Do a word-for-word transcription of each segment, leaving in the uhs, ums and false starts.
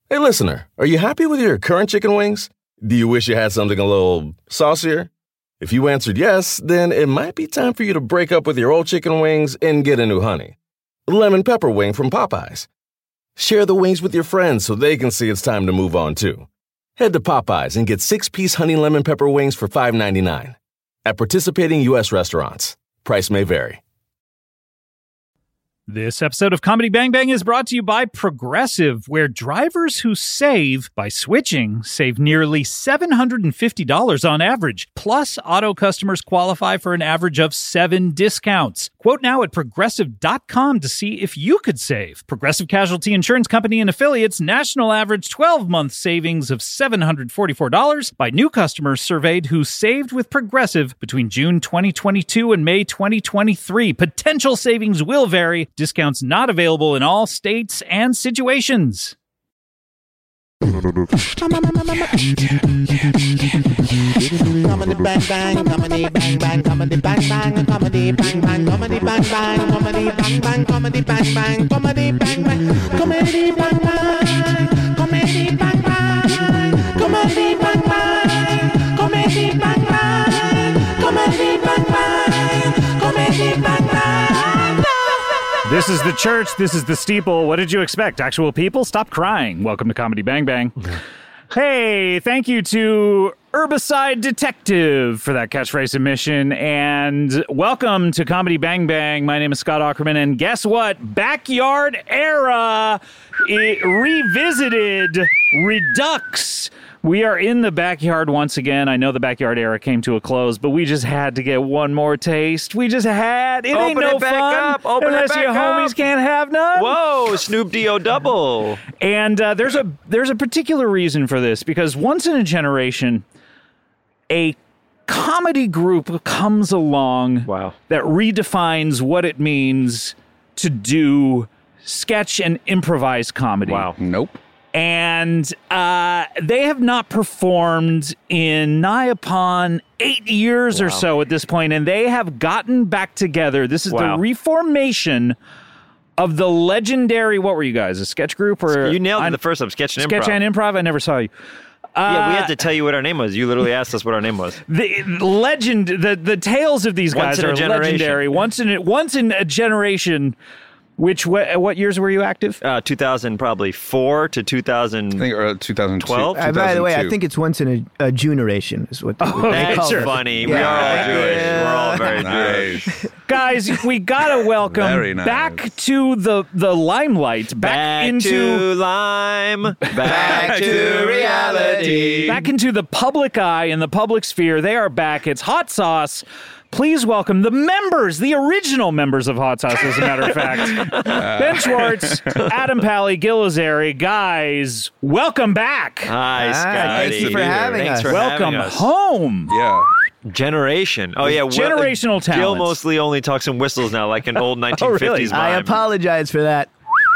Hey, listener, are you happy with your current chicken wings? Do you wish you had something a little saucier? If you answered yes, then it might be time for you to break up with your old chicken wings and get a new honey. Lemon pepper wing from Popeyes. Share the wings with your friends so they can see it's time to move on, too. Head to Popeyes and get six-piece honey lemon pepper wings for five ninety-nine. At participating U S restaurants. Price may vary. This episode of Comedy Bang Bang is brought to you by Progressive, where drivers who save by switching save nearly seven hundred fifty dollars on average. Plus, auto customers qualify for an average of seven discounts. Quote now at progressive dot com to see if you could save. Progressive Casualty Insurance Company and Affiliates national average twelve-month savings of seven hundred forty-four dollars by new customers surveyed who saved with Progressive between June twenty twenty-two and May twenty twenty-three. Potential savings will vary. Discounts not available in all states and situations. Comedy bang bang, comedy bang bang, comedy bang bang, comedy bang bang, comedy bang bang, comedy bang bang, comedy bang bang, comedy bang bang, comedy bang bang, comedy bang bang, comedy bang bang, comedy bang bang, comedy bang bang, comedy bang bang. This is the church. This is the steeple. What did you expect? Actual people? Stop crying. Welcome to Comedy Bang Bang. Hey, thank you to Herbicide Detective for that catchphrase submission. And welcome to Comedy Bang Bang. My name is Scott Aukerman. And guess what? Backyard Era it revisited Redux. We are in the backyard once again. I know the backyard era came to a close, but we just had to get one more taste. We just had. It Open ain't no it back fun up. Open unless it back your up. homies can't have none. Whoa, Snoop D-O double. And uh, there's a there's a particular reason for this, because once in a generation, a comedy group comes along Wow. that redefines what it means to do sketch and improvised comedy. Wow. Nope. And uh, they have not performed in nigh upon eight years Wow. or so at this point, and they have gotten back together. This is Wow. the reformation of the legendary, what were you guys, a sketch group? or You nailed it I'm- the first time. Sketch and Sketch improv. and improv? I never saw you. yeah, we Uh, had to tell you what our name was. You literally asked us what our name was. The legend, the, the tales of these Once guys in a are generation. legendary. Once in a, once in a generation. Which, what, what years were you active? Uh, two thousand probably four to two thousand. I think or two thousand twelve? Uh, by the way, I two thousand two. think it's once in a, a generation is what, what they That's call it. funny. We Yeah. are all Jewish. Yeah. We're all very Jewish. Nice. Guys, we gotta welcome Very nice. back to the, the limelight, back, Back into to lime. Back to reality. back into the public eye and the public sphere. They are back. It's Hot Sauce. Please welcome the members, the original members of Hot Sauce, as a matter of fact. Ben Schwartz, Adam Pally, Gil Azari. Guys, welcome back. Hi, Hi, Scotty. thank you for having Thanks us. for welcome having us. home. Yeah. Generation. Oh, yeah. Will- Generational Gil talents. mostly only talks in whistles now, like an old nineteen fifties I mime. apologize for that.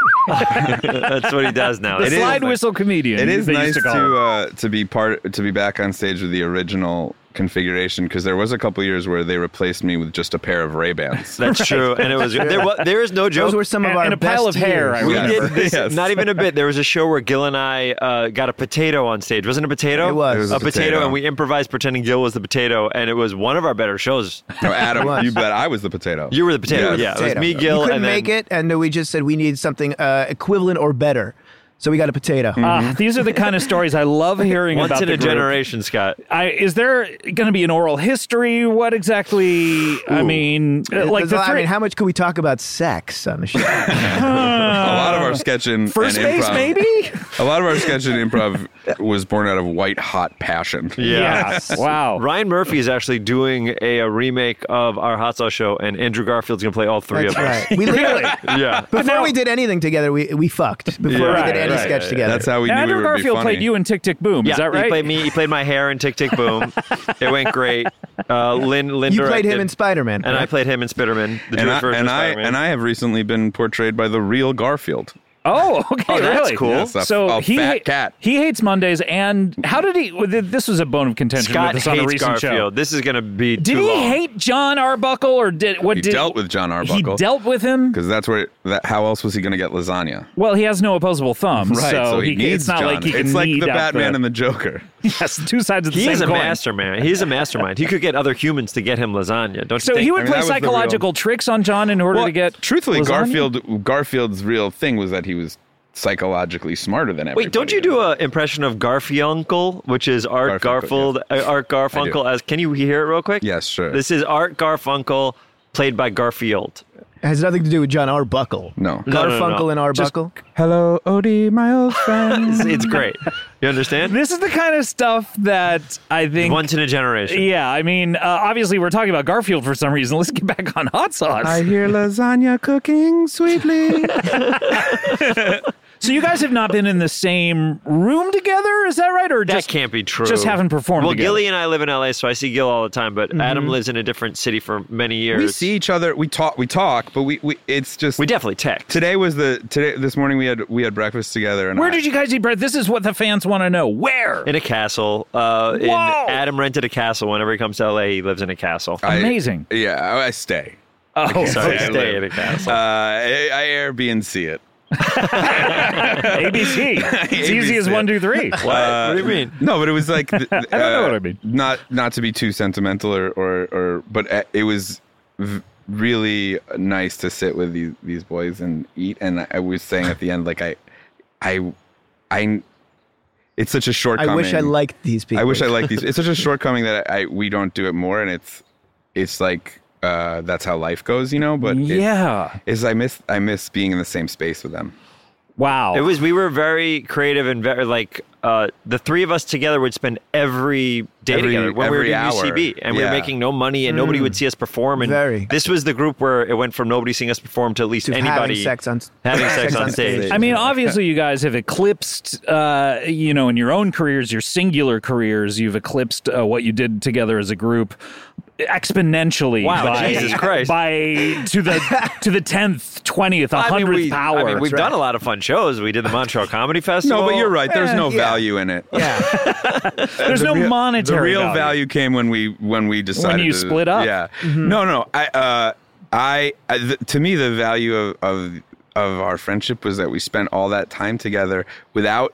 That's what he does now. The It is- slide whistle comedian. It is they nice used to to, call him. uh, to be part to be back on stage with the original configuration, because there was a couple years where they replaced me with just a pair of Ray-Bans. That's true. And it was there. Was, there is no joke. Those were some of And- our and a best pile of hair, years. I We remember. did this, Yes. not even a bit. There was a show where Gil and I uh, got a potato on stage. Wasn't it a potato? It was. It was a a potato, potato. and we improvised pretending Gil was the potato, and it was one of our better shows. No, Adam, was. you bet I was the potato. You were the potato. Yeah. Yeah, it was Potato. me, Gil, You couldn't and then make it, and we just said we need something uh, equivalent or better. So we got a potato. Ah, these are the kind of stories I love hearing once about in the a group. generation, Scott. I, is there going to be an oral history? What exactly? I mean, uh, like There's the a lot- I three, mean, how much could we talk about sex on the show? a lot of our sketch and, first and base, improv, maybe? A lot of our sketch and improv was born out of white hot passion. Yes. Wow. Ryan Murphy is actually doing a, a remake of our Hot Sauce show, and Andrew Garfield's going to play all three That's of us. right. We literally, Yeah. before now- we did anything together, we we fucked. Before Yeah, we right, did any right, sketch right. together. That's how we Now, knew Andrew we would Garfield be funny. played you in Tick Tick Boom. Yeah, Is that right? he played me. He played my hair in Tick Tick Boom. It went great. Uh, Lynn, Lynn You played him directed, in Spider-Man. and I correct? played him in Spider-Man, the and Jewish I, version and of I Spider-Man. and I have recently been portrayed by the real Garfield. Oh, okay, Oh, that's really? cool. Yes, a- so a he fat ha- cat. he hates Mondays, and how did he? This was a bone of contention Scott with us on a hates recent Garfield. show. This is going to be Did too he long. hate John Arbuckle, or did what? He did dealt with John Arbuckle. He dealt with him. Because that's where. That, how else was he going to get lasagna? Well, he has no opposable thumbs, Right. so, So, he, he, needs it's not John. like he can It's like knead the out Batman and the Joker. yes, two sides of the He same is a coin. mastermind. He's a mastermind. He could get other humans to get him lasagna. Don't So you think? he would I mean, play that was the psychological real- tricks on John in order Well, to get. truthfully, lasagna? Garfield Garfield's real thing was that he was psychologically smarter than everybody. Wait, don't you do an impression of Garfiuncle, which is Art Garfunkel, Garfield, uh, Art Garfunkel? As can you hear it real quick? Yes, sure. This is Art Garfunkel, played by Garfield. It has nothing to do with John Arbuckle. No. No, no, no, Garfunkel no. and Arbuckle. Hello, Odie, my old friend. It's, it's great. You understand? This is the kind of stuff that I think. Once in a generation. Yeah, I mean, uh, obviously we're talking about Garfield for some reason. Let's get back on hot sauce. I hear lasagna cooking sweetly. So you guys have not been in the same room together, is that right? Or That just can't be true. just haven't performed Well, together? Gilly and I live in L A, so I see Gil all the time. But Adam lives in a different city for many years. we see each other. We talk. We talk, but we, we it's just We definitely text. today was the today this morning we had we had breakfast together. And Where I, did you guys eat bread? This is what the fans want to know. Where? In a castle. Uh, in, Whoa! Adam rented a castle. Whenever he comes to L A, he lives in a castle. I- Amazing. Yeah, I, I stay. Oh, Sorry, I stay live. in a castle. Uh, I, I Airbnb it. A B C. It's easy as A B C. one, two, three. what? what do you mean? No, but it was like I don't know what I mean. Not not to be too sentimental or or, or but it was v- really nice to sit with these these boys and eat. And I was saying at the end, like I I I. It's such a shortcoming. I wish I liked these people. I wish I liked these. It's such a shortcoming that I, I we don't do it more, and it's it's like uh, that's how life goes, you know. But it- Yeah. is I miss I miss being in the same space with them. Wow. It was. We were very creative and very like uh, the three of us together would spend every day Every- together when we were every doing U C B, hour. and we were Yeah. making no money, and nobody would see us perform. And Very. this was the group where it went from nobody seeing us perform to at least To anybody having sex on having sex on stage. I mean, obviously, you guys have eclipsed, uh, you know, in your own careers, your singular careers, you've eclipsed uh, what you did together as a group exponentially. Wow, by, Jesus Christ. By to the to the tenth, twentieth, a I mean, hundredth we, power. I mean, we've That's done right. a lot of fun shows. We did the Montreal Comedy Festival. No, but you're right. There's Eh, no yeah. value in it. Yeah. There's no real- monetary The real value. value came when we when we decided you to- split up. Yeah. No, no. I uh I, I th- to me the value of, of of our friendship was that we spent all that time together without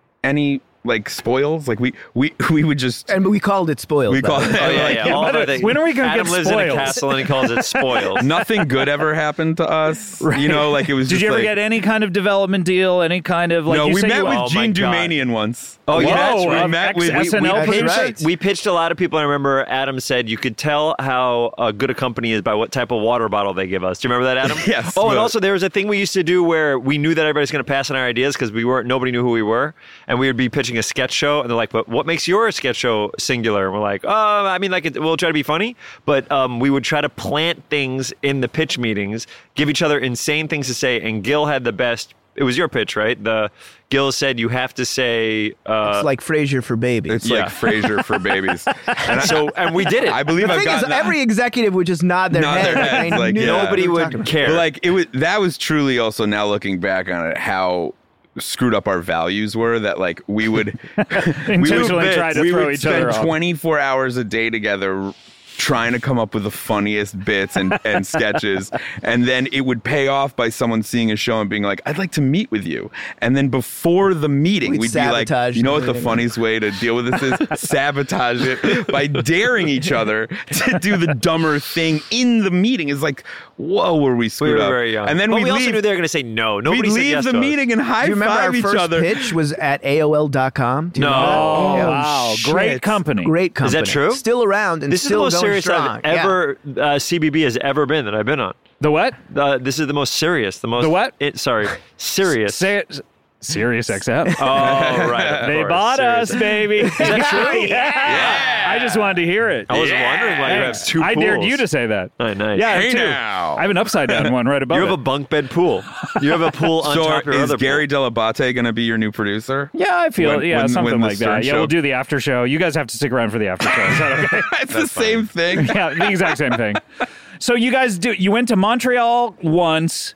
any like spoils. Like we we we would just And we called it spoiled. we by call the it way. Oh, yeah, like, yeah. All of our things. When are we gonna Adam get lives in a spoils? castle and he calls it spoils. nothing good ever happened to us. You know, like it was. Did just you ever like, get any kind of development deal? Any kind of like? No, you we say met you, with Oh, my Gene God. Dumanian once. Oh, yeah, that's Whoa, right. of met with- ex- we- S N L we- That's producers? right. We pitched a lot of people. I remember Adam said you could tell how uh, good a company is by what type of water bottle they give us. Do you remember that, Adam? Yes, Oh, and but- also there was a thing we used to do where we knew that everybody's going to pass on our ideas because we weren't. Nobody knew who we were, and we would be pitching a sketch show, and they're like, "But what makes your sketch show singular?" And we're like, "Oh, I mean, like it, we'll try to be funny, but um, we would try to plant things in the pitch meetings, give each other insane things to say." And Gil had the best. It was your pitch, right? The Gil said you have to say. Uh, It's like Frasier for babies. It's Yeah. like Frasier for babies. And I, so, and we did it. I believe the I've thing is, gotten every executive would just nod their Nod head. their like heads, they like, knew yeah. what Nobody we were would talking about. care. But like it was that was truly also now looking back on it how screwed up our values were that like we would Intentionally try to we throw would each other spend off. twenty-four hours a day together trying to come up with the funniest bits and, and sketches, and then it would pay off by someone seeing a show and being like, I'd like to meet with you. And then before the meeting, We'd we'd, be like, sabotage you know the what the meeting. funniest way to deal with this is? Sabotage it by daring each other to do the dumber thing in the meeting. It's like, whoa, were we we screwed were up? very young. And then but we we also leave, knew they were going to say no. Nobody we'd said leave yes the to us. meeting and Do high you remember our five each first other. pitch was at A O L dot com? Do you No. remember that? Oh, Yeah. wow. Great Shit. company. Great Is that company. true? Still around and This is the still most going serious strong. I've ever uh, C B B has ever been that I've been on. The what? Uh, this is the most serious, the most. The what? It, sorry, serious. Say it. Sirius X M. Oh, right. of They course, bought Sirius. us, baby. Is that true? yeah. I just wanted to hear it. I was wondering why you have two I dared pools. you to say that. Oh, nice. Yeah, I have Hey two. now. I have an upside down one right above You have it. a bunk bed pool. You have a pool on So top of your is other Gary pool. Delabate going to be your new producer? yeah, I feel When- yeah, when- something when the like that. Stern Yeah, show- we'll do the after show. You guys have to stick around for the after show. Is that okay? It's the same thing. Yeah, the exact same thing. So you guys do. You went to Montreal once.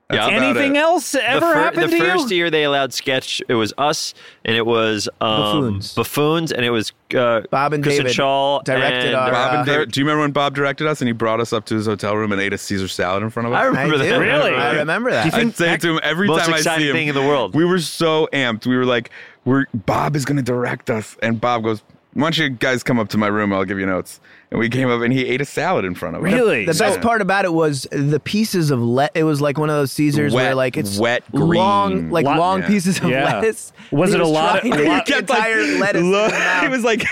That's Yeah. about Anything it. else ever the fir- happened the to first you? year they allowed sketch, it was us, and it was um, Buffoons. buffoons, and it was uh, Bob and Kristen David Shaw directed and, our, Bob uh, and David. Do you remember when Bob directed us and he brought us up to his hotel room and ate a Caesar salad in front of us? I remember I that. do. Really? I remember that. Do you I'd say it to him every Most time I exciting see him. thing in the world. We were so amped. We were like, "We're Bob is going to direct us," and Bob goes, "Why don't you guys come up to my room? I'll give you notes." And we came up, and he ate a salad in front of us. Really? The So- best part about it was the pieces of let. It was like one of those Caesars Wet- where like it's wet green. long, like Lot- long yeah. pieces of Yeah. lettuce. Was He it a lot of- trying a to lot- get the entire lettuce. in look, his mouth. it was like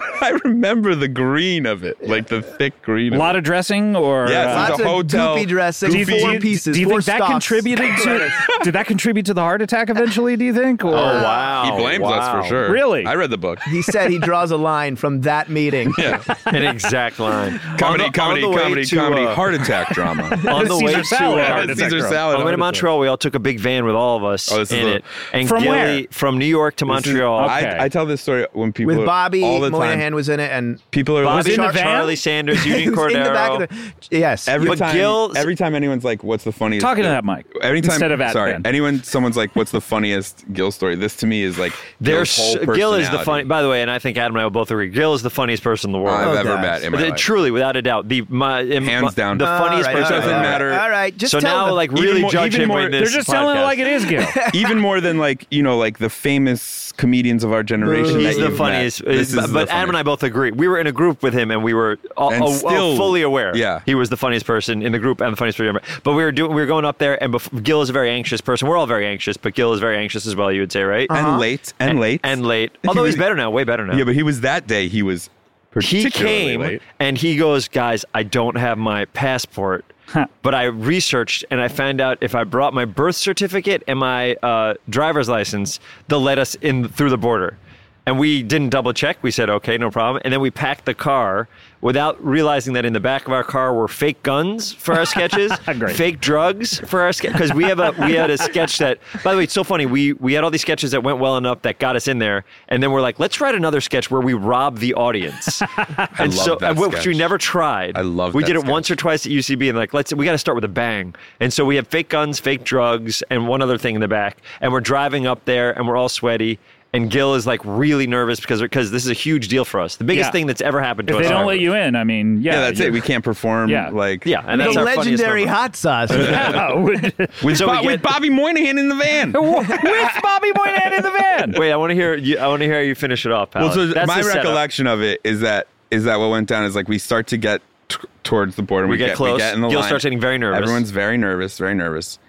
I remember the green of it, like the thick green. A of lot it. of dressing, or Yes, uh, it Lots was a of hotel. goofy dressing. do you, four do you- pieces. do you four think that stalks. contributed to? Did that contribute to the heart attack eventually? Do you think? Or, Oh wow! He blames wow. us for sure. Really? I read the book. He said he draws a line from that meeting. Yeah, An exact line. comedy, On the- comedy, on the way comedy, to, comedy, uh, heart attack drama. On the way Caesar to salad, uh, heart attack Caesar drama. salad. On the way to heart attack. Montreal, we all took a big van with all of us Oh, this is in a- it. And From Gilly, where? from New York to This is- Montreal. Okay. I, I tell this story when people With Bobby all the time. Moynihan was in it, and People are Bobby, in the Char- van? Charlie Sanders, he Eugene was in the back Cordero. of the. Yes, Every But time, Gil- every time anyone's like, "What's the funniest?" Talking to Gil-" that mic Every time, instead of at sorry. Ben. Anyone, someone's like, "What's the funniest Gil story?" This to me is like There's Gil's whole Gil is the personality funny. By the way, and I think Adam and I will both agree. Gil is the funniest person in the world. I've Oh, ever gosh. met in my But, uh, life. truly, without a doubt, the my in- Hands my- down. the All funniest right, person. all doesn't right, matter. All right, just So tell now, them. like, Even really more- judge even him more- in this. They're just telling it podcast. like it is, Gil. Even more than like you know, like the famous comedians of our generation. He's that the you've funniest. met. This is but the but Adam and I funniest. both agree. We were in a group with him, and we were all, And all- all still- fully aware. yeah. he was the funniest person in the group and the funniest person. ever. But we were doing. We were going up there, and bef- Gil is a very anxious person. We're all very anxious, but Gil is very anxious as well. You would say, right? and late and late and late. Although he's better now, way better now. Yeah, but he was that day. He was he particularly came late. and he goes, guys, I don't have my passport, but I researched and I found out if I brought my birth certificate and my uh, driver's license, they'll let us in through the border. And we didn't double check. We said, okay, no problem. And then we packed the car without realizing that in the back of our car were fake guns for our sketches, Great. fake drugs for our sketch. Because we have a we had a sketch that, by the way, it's so funny. We we had all these sketches that went well enough that got us in there, and then we're like, let's write another sketch where we rob the audience. and love so, that and which sketch. we never tried. I love We that did it sketch. once or twice at U C B, and like, let's we got to start with a bang. And so we have fake guns, fake drugs, and one other thing in the back, and we're driving up there, and we're all sweaty. And Gil is like really nervous because because this is a huge deal for us. The biggest Yeah. thing that's ever happened to If us. they don't ever. let you in, I mean, yeah, Yeah, that's you're- it. We can't perform Yeah. like Yeah, and that's the our funniest legendary number. hot sauce. Yeah, with, with, So we Bo- get- with Bobby Moynihan in the van. with Bobby Moynihan in the van. Wait, I want to hear. You, I want to hear how you finish it off, pal. Well, so That's my the setup. recollection of it is that is that what went down is like we start to get t- towards the border. We get close. We get in the Gil line. starts getting very nervous. Everyone's very nervous, very nervous,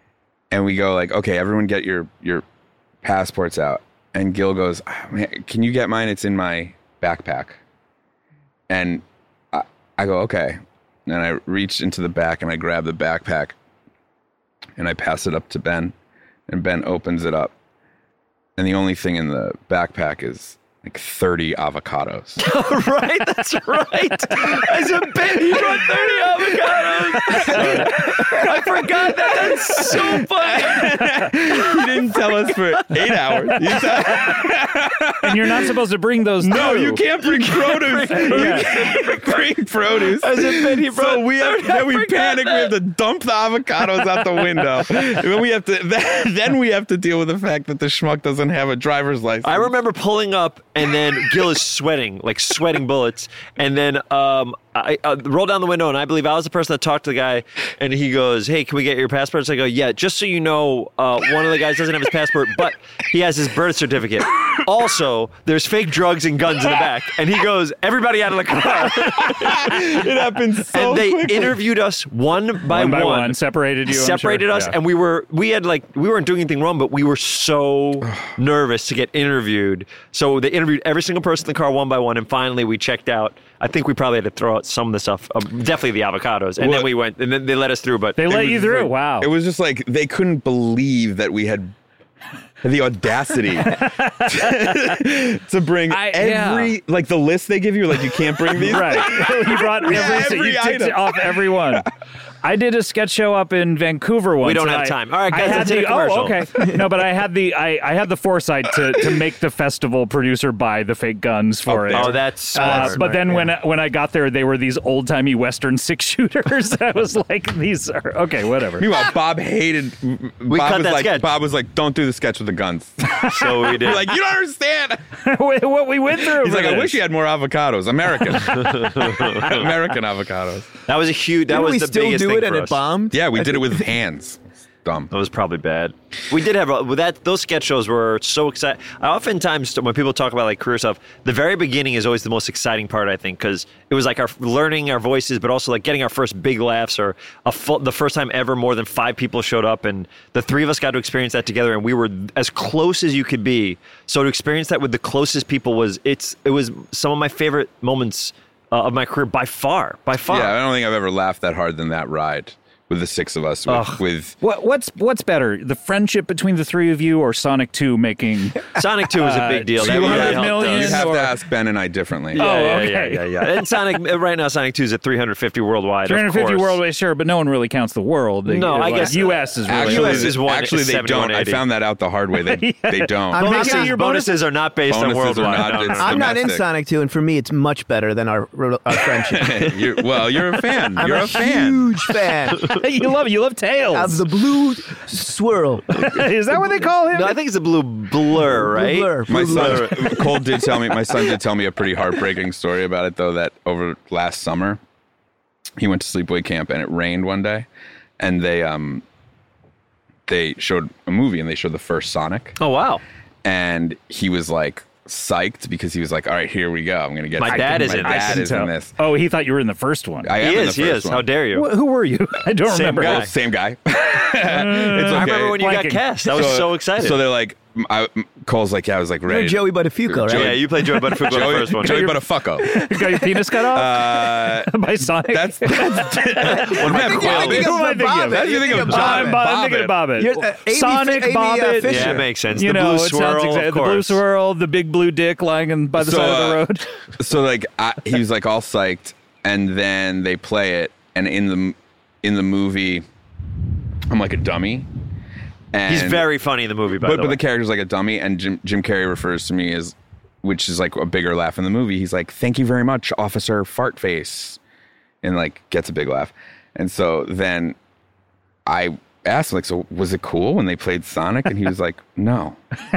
and we go like, okay, everyone, get your your passports out. And Gil goes, "Ah, man, can you get mine? It's in my backpack. And I, I go, okay. And I reach into the back and I grab the backpack and I pass it up to Ben. And Ben opens it up. And the only thing in the backpack is like thirty avocados. right, that's right. As a bit, he brought thirty avocados. I forgot that. That's so funny. He didn't tell us for eight hours. He said, And you're not supposed to bring those. no, through. you can't bring produce. Yeah. You can't bring produce. As a bit, he brought So we have, thirty. I then we forgot panic. We that. have to dump the avocados out the window. And then we have to. Then, then we have to deal with the fact that the schmuck doesn't have a driver's license. I remember pulling up, and then Gil is sweating, like sweating bullets. And then um, I uh, roll down the window, and I believe I was the person that talked to the guy, and he goes, "Hey, can we get your passports?" I go, "Yeah." Just so you know, uh, one of the guys doesn't have his passport, but he has his birth certificate. Also, there's fake drugs and guns in the back. And he goes, "Everybody out of the car." It happened so and they quickly. interviewed us one by one one, by one, separated you. I'm separated sure. us, Yeah. and we were we had like we weren't doing anything wrong, but we were so nervous to get interviewed. So they interviewed every single person in the car one by one, and finally we checked out. I think we probably had to throw out some of the stuff, um, definitely the avocados, and Well- then we went, and then they let us through. But They it let was you through. like- Wow. It was just like they couldn't believe that we had the audacity to, to bring I- every yeah. like the list they give you. Like you can't bring these. right. You brought every, Yeah, so every you ticked item. off every one. I did a sketch show up in Vancouver once. We don't and have I- time. All right, I guys, had let's hit the, a commercial. Oh, okay. No, but I had the I, I had the foresight to, to make the festival producer buy the fake guns for it. Oh, that's Uh, smart. but then when I, when I got there, they were these old timey Western six shooters. I was like, these are okay, whatever. Meanwhile, Bob hated. We Bob cut was that like, sketch. Bob was like, "Don't do the sketch with the guns." So we did. You're like, you don't understand. What we went through. He's for like, I this. wish you had more avocados. American, American avocados. that was a huge. That Didn't was we the still biggest do thing it for and it us. bombed? Yeah, we did it with hands. Dumb. That was probably bad. We did have a, that. Those sketch shows were so exciting. Oftentimes, when people talk about like career stuff, the very beginning is always the most exciting part. I think because it was like our learning our voices, but also like getting our first big laughs or a full, the first time ever more than five people showed up, and the three of us got to experience that together, and we were as close as you could be. So to experience that with the closest people was it's it was some of my favorite moments uh, of my career by far, by far. Yeah, I don't think I've ever laughed that hard than that ride with the six of us. With, Ugh. with What, what's what's better, the friendship between the three of you, or Sonic two making? Sonic two was a big deal. That two really hundred helped million? us. you'd have or- to ask Ben and I differently. Oh, Yeah, yeah, okay. yeah, yeah, yeah. And Sonic right now, Sonic two is at three hundred fifty worldwide. three hundred fifty of course. worldwide, sure, but no one really counts the world. No, I Like, guess- U S is really. Actually, U S is one- actually is they don't. I seventy-one eighty. found that out the hard way. They they don't. I'm Bonuses, making your bonuses are not based Bonuses on are worldwide. not- No, no, it's- no. I'm not in domestic. Sonic two, and for me, it's much better than our, our friendship. you're, well, you're a fan. I'm you're a, a, fan. huge fan you love you love Tails. of the blue swirl. Is that what they call him? No, I think it's a blue blur, right? Blur, My blue son blur. Cole did tell me. My son did tell me a pretty heartbreaking story about it, though. That over last summer, he went to sleepaway camp and it rained one day, and they um they showed a movie and they showed the first Sonic, Oh wow. and he was like psyched because he was like, "All right, here we go. I'm gonna get My my dad is my in this. dad is So- in this." Oh, he thought you were in the first one. I am He in is. the He first is. one. How dare you? Wh- Who were you? I don't Same remember. guy. Well, same guy. it's okay. I remember when you got Blanking. cast. I was so, excited. So they're like, I, Cole's like, yeah, I was like, ready. You're Joey Buttafuoco, right? yeah, you played Joey Buttafuoco in the Joey, first one. Joey Buttafuoco. You got your penis cut off Uh, by Sonic? that's that's One of my I think- I quail- think Who am I of thinking of? Bobbit. That's You're you think thinking of of Bobbit. I'm, Bob- I'm thinking of Bobbit. You're, uh, Amy- Sonic, Amy, uh, Bobbit. Fisher. Yeah, it makes sense. You the know, blue it sounds swirl, exactly of the blue course. swirl, the big blue dick lying in, by the So, side of the uh, road. so like I, he was like all psyched, and then they play it, and in the in the movie, I'm like a dummy. And, He's very funny in the movie, by but the but way. the character's like a dummy, and Jim Jim Carrey refers to me as, which is like a bigger laugh in the movie. He's like, "Thank you very much, Officer Fartface," and like gets a big laugh. And so then I asked him, like, "So was it cool when they played Sonic?" And he was like, "No,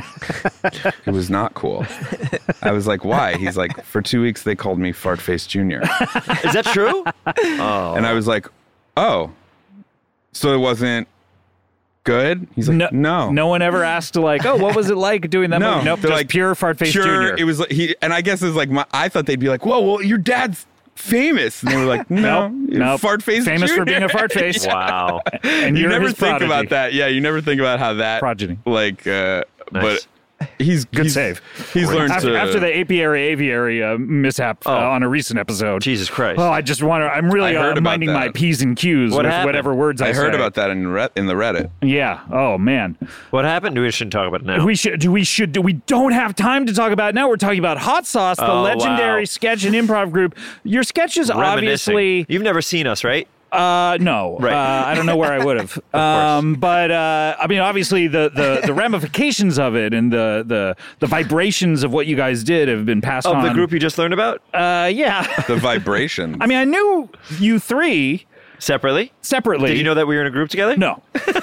it was not cool." I was like, "Why?" He's like, "For two weeks they called me Fartface Junior" Is that true? Oh. And I was like, "Oh, so it wasn't good?" He's like, No, "No, no one ever asked to like, oh, what was it like doing that No, movie? Nope, they're just like, pure Fartface Sure, Junior it was like he, and I guess it's like my. I thought they'd be like, "Whoa, well, your dad's famous," and they were like, "No, Nope, nope. fart face, Famous for Junior." being a fart face. Wow. And You you're never his think prodigy. about that. Yeah, you never think about how that Progeny. Like, uh, Nice. but he's Good he's, save. He's learned After, to after the apiary aviary uh, mishap uh, Oh. on a recent episode. Jesus Christ. Oh, I just want to. I'm really I heard uh, about minding my that. P's and Q's What with happened? whatever words I, I heard say. about that in Red, in the Reddit. Yeah. Oh man. What happened? We shouldn't talk about it now. We should. Do we should? Do we don't have time to talk about it now? We're talking about Hot Sauce, the Oh, legendary wow. sketch and improv group. Your sketches, Reminiscing. obviously. You've never seen us, right? Uh, no, Right. uh, I don't know where I would have. um, but uh, I mean, obviously, the, the, the ramifications of it and the, the the vibrations of what you guys did have been passed Of on. the group you just learned about? Uh, yeah. The vibrations. I mean, I knew you three Separately? separately. Did you know that we were in a group together? No.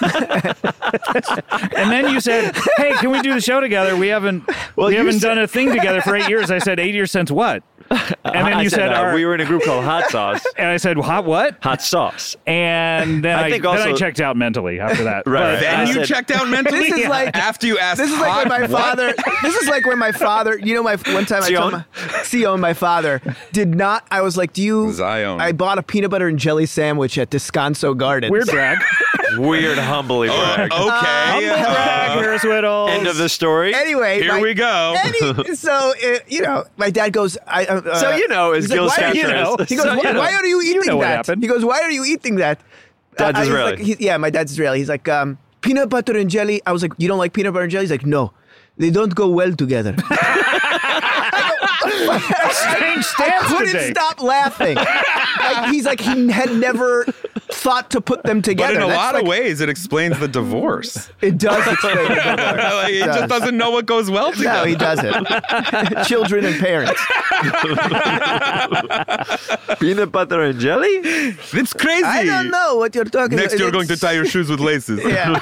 And then you said, "Hey, can we do the show together? We haven't Well, we you haven't said- done a thing together for eight years." I said, eight years since what?" And then I you said, uh, "All right." we were in a group called Hot Sauce. And I said, "Hot what?" Hot Sauce. And then I I, think then I also- checked out mentally after that. Right, But, then I you said- checked out mentally. This is like- after you asked. This is like hot when my what? father. This is like when my father. You know, my one time I Sion? told my Sion, my father, did not. I was like, "Do you?" Zion. I bought a peanut butter and jelly sandwich at Descanso Gardens. Weird brag. Weird, humbly brag. Oh, okay. Humble brag, Harris Whittle. End of the story. Anyway, Here my- we go. Any, so uh, you know, my dad goes. I, uh, uh, So you know, as he's like, Gil "Why are Scott you know?" know? He goes, So why, you know. why are you eating know what that? happened. He goes, why are you eating that? Dad's Uh, he's Israeli. like- he- yeah, my dad's Israeli. He's like, um, peanut butter and jelly. I was like, you don't like peanut butter and jelly? He's like, no, they don't go well together. Strange stance Couldn't today. stop laughing. Like, he's like, he had never thought to put them But together. in a That's lot like, of ways, it explains the divorce. it does explain the divorce. Like, he does. just doesn't know what goes well together. No, he doesn't. Children and parents. Peanut butter and jelly? It's crazy. I don't know what you're talking Next, about. you're going to It's- tie your shoes with laces. Yeah.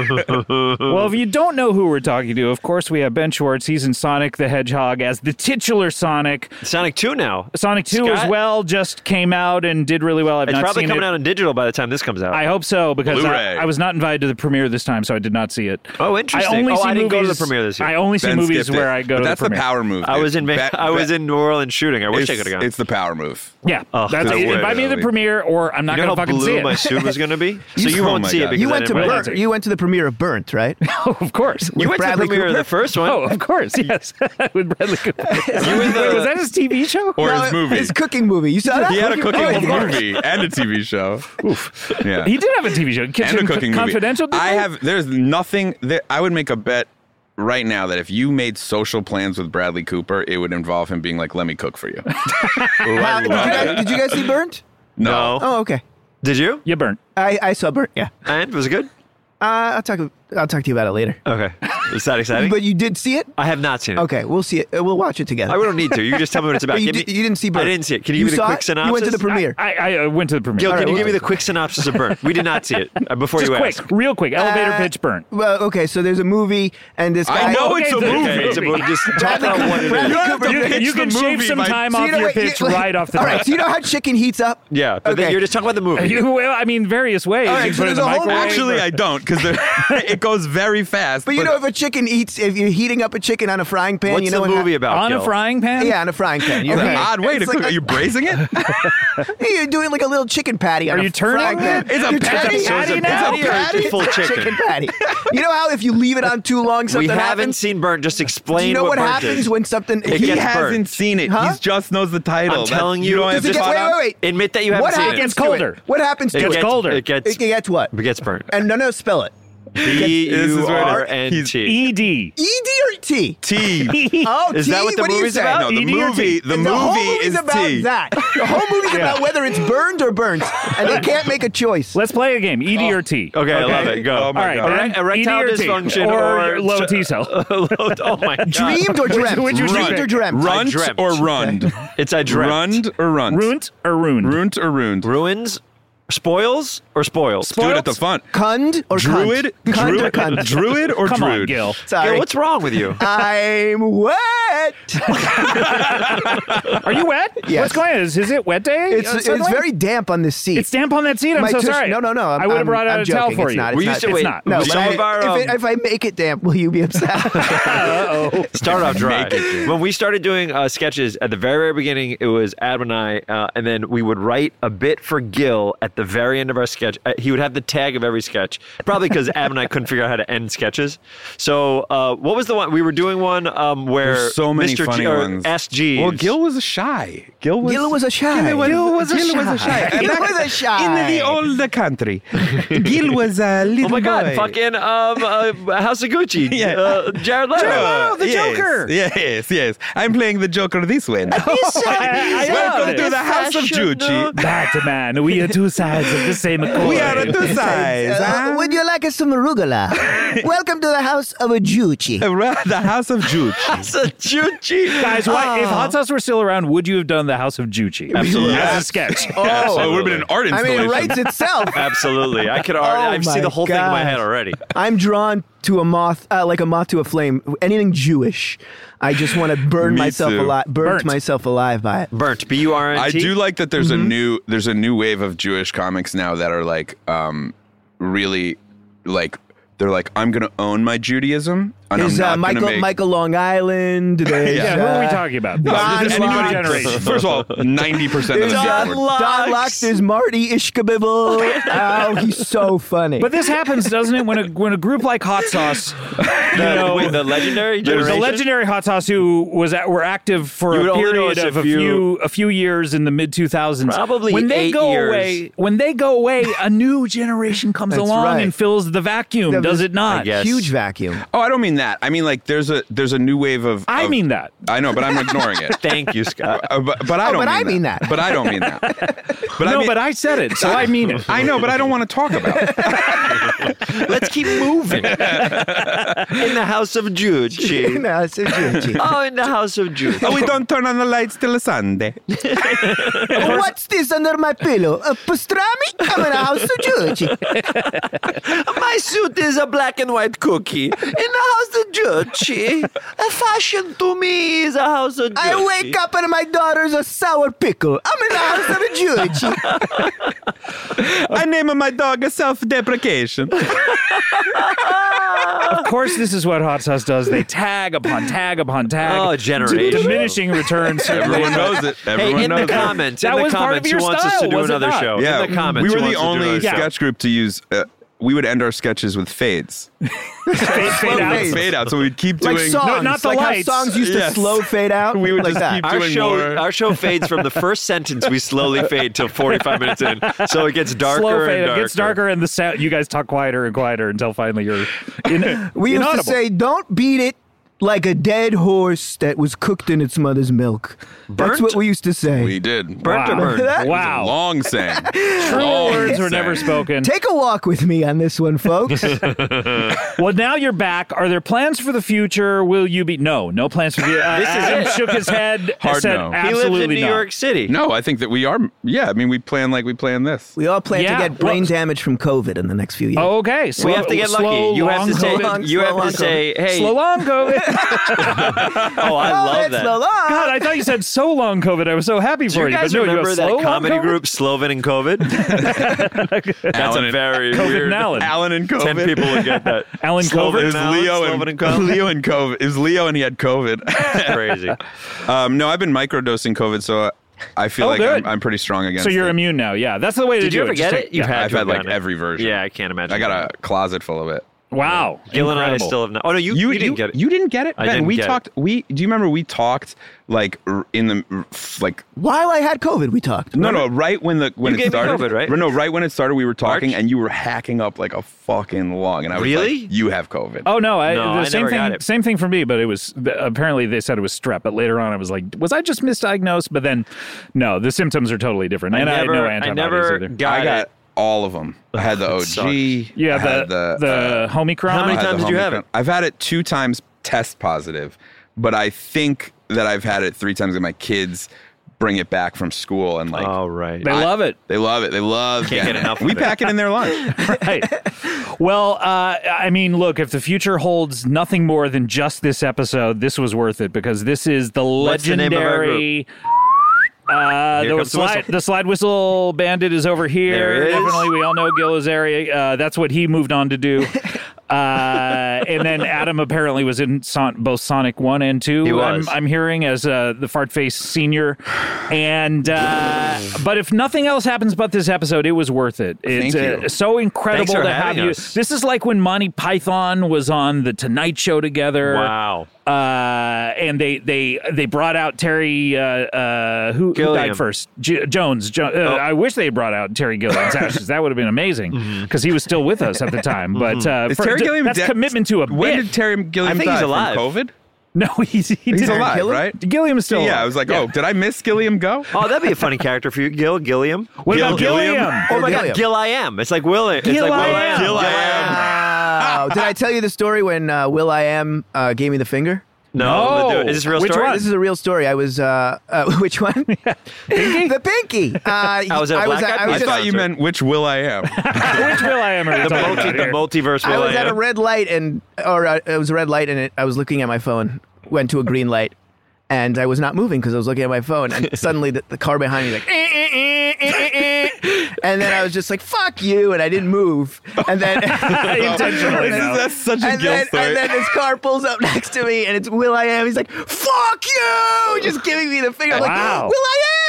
Well, if you don't know who we're talking to, of course we have Ben Schwartz. He's in Sonic the Hedgehog as the titular Sonic. Sonic two now. Sonic two as Scott? well just came out and did really well. I've It's not probably seen coming it. out on digital by the time this comes out. I hope so because Blu-ray. I, I was not invited to the premiere this time, so I did not see it. Oh, interesting. I only Oh, see I didn't movies, go to the premiere this year. I only see Ben movies skipped where it. I go But to that's the premiere. power move. I was in Ba- I was ba- in New Orleans shooting. I wish I it's, could have gone. it's the power move. Yeah, Oh, that's that's it. weird. Invite me to the premiere, or I'm not You know going to how fucking see blue it. my suit was going to be? So you Oh won't my see it God. because You I went to didn't wear Burnt. it. You went to the premiere of Burnt, right? Oh, of course. You went to the Bradley premiere of Cooper? the first one. Oh, of course. Yes, with Bradley Cooper. You were Wait, the- was that his T V show? Or No, his movie. His cooking movie. You saw that? He had a cooking Oh, of course. movie and a T V show. Oof. Yeah. He did have a T V show, Kitchen and a cooking movie. Confidential. didn't I he? have. There's nothing that I would make a bet right now that if you made social plans with Bradley Cooper, it would involve him being like, "Let me cook for you." Uh, did, you guys, did you guys see Burnt? No. Oh, okay. Did you? You burnt. I, I saw Burnt, yeah. And was it good? Uh, I'll talk. I'll talk to you about it later. Okay. Is that exciting? But you did see it? I have not seen it. Okay, we'll see it. Uh, We'll watch it together. I don't need to. You just tell me what it's about. But you, Give me- did, you didn't see Burnt. I didn't see it. Can you, You give me the saw quick it? synopsis? You went to the premiere. I, I uh, went to the premiere. Gil, All can right, you give me well- the quick synopsis of Burnt? We did not see it uh, before Just you quick, asked. real quick. Elevator Uh, pitch burnt. Well, okay, so there's a movie, and this guy. I know okay, it's a the- movie. Okay, it's a movie. Just talk Bradley about Cooper- what it Bradley is. You have Cooper to pitch pitch You the can shave movie some by- time So off you know your what- pitch you- right off the All top. right, so you know how chicken heats up? Yeah, but then Okay. you're just talking about the movie. You, well, I mean, various ways. All right, you so put it in there's the a whole- microwave. Actually, I don't because it goes very fast. But you know, if a chicken eats, if you're heating up a chicken on a frying pan, What's you know the what movie hap- about? on a Gil? frying pan. Yeah, on a frying pan. You're That's an right. odd way to It's cook. like Are you braising it? You're doing like a little chicken patty on Are a you turning frying pan. it? It's a You're patty. turning- So it's a It's patty a or patty. just full It's a chicken? chicken patty. You know how if you leave it on too long, We something haven't happens? seen Burnt. Just explain Do you know what, Burnt happens is. when something? It He gets hasn't burnt. seen it. Huh? He just knows the title. I'm That's- telling you, don't have Does it to get, find wait, out. wait, wait. Admit that you haven't What seen happens it. It's to colder. it? What happens It to gets it? colder. It gets, It gets what? it gets burnt. And no, no, spell it. B This is U where it is. R N He's- T. E D. E D or T? T. Oh, Is T? that what the do you movie's say? about? No, the E D or movie. T? The the whole movie movie's is about T. that. The whole movie's Yeah. about whether it's burned or burnt, and they can't make a choice. Let's play a game. E D or T. Okay, I love it. Go. Oh my All right, God. Ben, Erect- E D erectile or T? dysfunction or, or- low T cell. Oh my God. Dreamed or dreamt? which would you Dreamed pick? or dreamt? Runt dreamt. or rund? It's I dreamt. Rund or runt? Ruined or ruined? Runt or ruined? Ruins, spoils or spoils. Do it at the font. Cund or Druid? cunt? Cunt or Druid? cunt? Druid or Come on, druid? Gil. Sorry. Gil, what's wrong with you? I'm wet. Are you wet? Yes. What's going on? Is, is it wet day? It's uh, it's suddenly? very damp on this seat. It's damp on that seat. I'm My so tush- sorry. No, no, no. I'm, I would have I'm- brought out I'm a towel joking. for It's you. Not, it's We not, used to it's wait. not. No, Some but of I, our, if, um, it, if I make it damp, will you be upset? Uh-oh. Start off dry. Make it. When we started doing uh, sketches at the very, very beginning, it was Adam and I, uh, and then we would write a bit for Gil at the very end of our sketch. Uh, he would have the tag of every sketch, probably because Adam and I couldn't figure out how to end sketches. So, uh, what was the one we were doing? One um, where There's so many Mister funny G, or ones. S G. Well, Gil was shy. Gil was. Gil was a shy. Gil was, Gil was a Gil shy. was a shy. Gil Back was a shy. In the old country, Gil was a little Oh my God! boy. Fucking um, uh, House of Gucci. Yeah. uh, Jared Leto. Oh, the yes, Joker. Yes, yes. I'm playing the Joker this way now. I love Welcome it. to the House of Gucci. Batman, we are two sides of the same coin. We are on two sides. Uh, huh? would you like some arugula? Welcome to the house of a Juchi. The House of Gucci. House of Gucci. Guys, why, if Hot Sauce were still around, would you have done the House of Juchi? Absolutely. As a sketch. Oh, it would have been an art I installation. mean, it writes itself. Absolutely. I could already. Oh I see my the whole thing in my God. head already. I'm drawn to a moth, uh, like a moth to a flame. Anything Jewish, I just want to burn Me myself too. alive, burn Burnt. myself alive by it. Burnt. B U R N T. I do like that there's Mm-hmm. a new there's a new wave of Jewish comics now that are like um really like they're like I'm gonna own my Judaism and There's I'm uh, not Michael gonna make Michael Long Island. There's, Yeah, who are we uh, talking about? Don This is a new Locke. generation. First of all, ninety percent of There's them Don, are Locke. Don Locke. There's Marty Ishkabibble. Oh, he's so funny. But this happens, doesn't it, when a when a group like Hot Sauce, you know, Wait, the legendary There was generation. a legendary Hot Sauce who was at, were active for You would a only know period us of if a you- few a few years in the mid two thousands. Probably when they eight go years. away, when they go away, a new generation comes That's along right. and fills the vacuum. That does was- it not? I guess. Huge vacuum. Oh, I don't mean that. I mean, like, there's a there's a new wave of. I of- mean that. I know, but I'm ignoring it. Thank you, Scott. Uh, but, but I Oh, don't. but mean I mean that. that. But I don't mean that. But no, I mean, but I said it, so I mean it. I know, but I don't want to talk about it. Let's keep moving. In the house of Gucci. No, it's a Gucci. Oh, in the house of Gucci. Oh, we don't turn on the lights till Sunday. What's this under my pillow? A pastrami? I'm in a house of Gucci. My suit is a black and white cookie. In the house of Gucci. A fashion to me is a house of Gucci. I wake up and my daughter's a sour pickle. I'm in the house of a Gucci. I name my dog a self-deprecation. Of course, this is what Hot Sauce does. They tag upon tag upon tag. Oh, generation. Diminishing returns. Everyone knows it. Everyone Hey, in knows the it. comments, That in the was part of comments, your who wants us style, to do was it another not? show? Yeah, in the comments, we were who the wants to do only another show? sketch group to use. Uh, we would end our sketches with fades. Fade, fade out. fade. Fade out. So we'd keep doing. Like songs. No, not the like lights. how songs used to Yes. slow fade out. We would like just that. keep Our doing show, more. our show fades from the first sentence. We slowly fade till forty-five minutes in, so it gets darker Slow and fade. darker. It gets darker, and the sound. You guys talk quieter and quieter until finally you're in, We used inaudible. to say, don't beat it like a dead horse that was cooked in its mother's milk. That's Burnt? what we used to say. We did. Burnt or Wow. burned? That- Wow. Long saying. True Long words were saying. never spoken. Take a walk with me on this one, folks. Well, now you're back. Are there plans for the future? Will you be? No, no plans for the. Uh, This is Adam it. shook his head. Hard said, no. He He Absolutely lives in New not. York City. No, I think that we are. Yeah, I mean, we plan like we plan this. We all plan Yeah, to get brain well- damage from COVID in the next few years. Oh, okay. Slow, We have to get slow, lucky. You have long to say. COVID. You slow have long to say. Hey. Slow long COVID. Oh, I Oh, love it's that. the law. God, I thought you said so long COVID. I was so happy Do for you you. guys but no, remember you have that slow long comedy COVID? group Sloven and COVID? That's Alan a and- very COVID weird. and Alan. Alan and COVID. Ten people would get that. Alan Sloven COVID? It was and Alan, Leo Sloven and, and COVID. Leo and COVID. It was Leo and he had COVID. Crazy. um, no, I've been microdosing COVID, so I feel Oh, like good. I'm, I'm pretty strong against So you're it. immune now. Yeah, that's the way to Did do you it. ever Just get take- it? You've yeah. had I've to had have like gotten it. every version. Yeah, I can't imagine. I got that. a closet full of it. Wow. Gil and I Incredible. still have not. Oh no, you, you, didn't get it. You didn't get it? I Ben, didn't we get it. talked. We do you remember we talked like r- in the r- f- like While I had COVID, we talked. no no right when the when You it gave me started COVID, right? No, right when it started, we were talking March? and you were hacking up like a fucking lung, and I was Really? like, "You have COVID." Oh no! I, No, the I same never thing. got it. Same thing for me, but it was apparently they said it was strep. But later on, I was like, was I just misdiagnosed? But then, no, the symptoms are totally different, and I, never, had no I antibodies never either. got, I got it. all of them. I had the O G. sucks. Yeah, I the had the, the, uh, Omicron. How many I had times the did you have Omicron. it? I've had it two times test positive, but I think that I've had it three times. And my kids bring it back from school, and like Oh right. They love it. they love it. They love. Can't getting get it. enough of We it. pack it in their lunch. Right. Well, uh, I mean, look, if the future holds nothing more than just this episode, this was worth it because this is the What's the name of our legendary. Uh, Here the comes the slide, whistle. the slide whistle bandit is over here. There it is. Definitely, we all know Gil Azari. Uh, that's what he moved on to do. Uh, and then Adam apparently was in Son- both Sonic one and two. He was. I'm, I'm hearing as uh, the fart face senior. And uh, but if nothing else happens but this episode, it was worth it. It's Thank you. uh, so incredible Thanks for to have having you. us. This is like when Monty Python was on the Tonight Show together. Wow. Uh, and they they they brought out Terry. Uh, uh, who, who Gilliam. died first? J- Jones. Jo- uh, Oh. I wish they had brought out Terry Gilliam's ashes. That would have been amazing because he was still with us at the time. But uh, Is for- Terry Gilliam that's dead? commitment to a When bit. did Terry Gilliam I think die he's from alive. COVID? no, he's he He's didn't. alive, Gilliam? right? Gilliam is still Yeah, alive. I was like, Yeah. oh, did I miss Gilliam go? Oh, that'd be a funny character for you, Gil Gilliam. What Gil about Gilliam? Gilliam? Oh my Gilliam. God, Gil I am. It's like Will. It's Gil like Will I am. Gil I Wow. Did I tell you the story when uh, Will I Am uh, gave me the finger? No, No. but dude, is this a real Which story? one? This is a real story. I was, uh, uh, which one? Pinky? The pinky. Uh, I was at a Black Eyed I I was, Peas just- thought you concert. meant which will I am. Which Will I am? Are we the, talking multi, about the here? multiverse. I Will was at a am. red light and, or uh, it was a red light and it, I was looking at my phone, went to a green light. And I was not moving because I was looking at my phone. And suddenly the, the car behind me like, eh, eh, eh, eh, eh, eh. And then I was just like, fuck you. And I didn't move. And then Intentionally, This is- no. That's such a and Gil then, story. and then this car pulls up next to me and it's Will I Am. He's like, fuck you. Just giving me the finger. I'm Wow. like, Will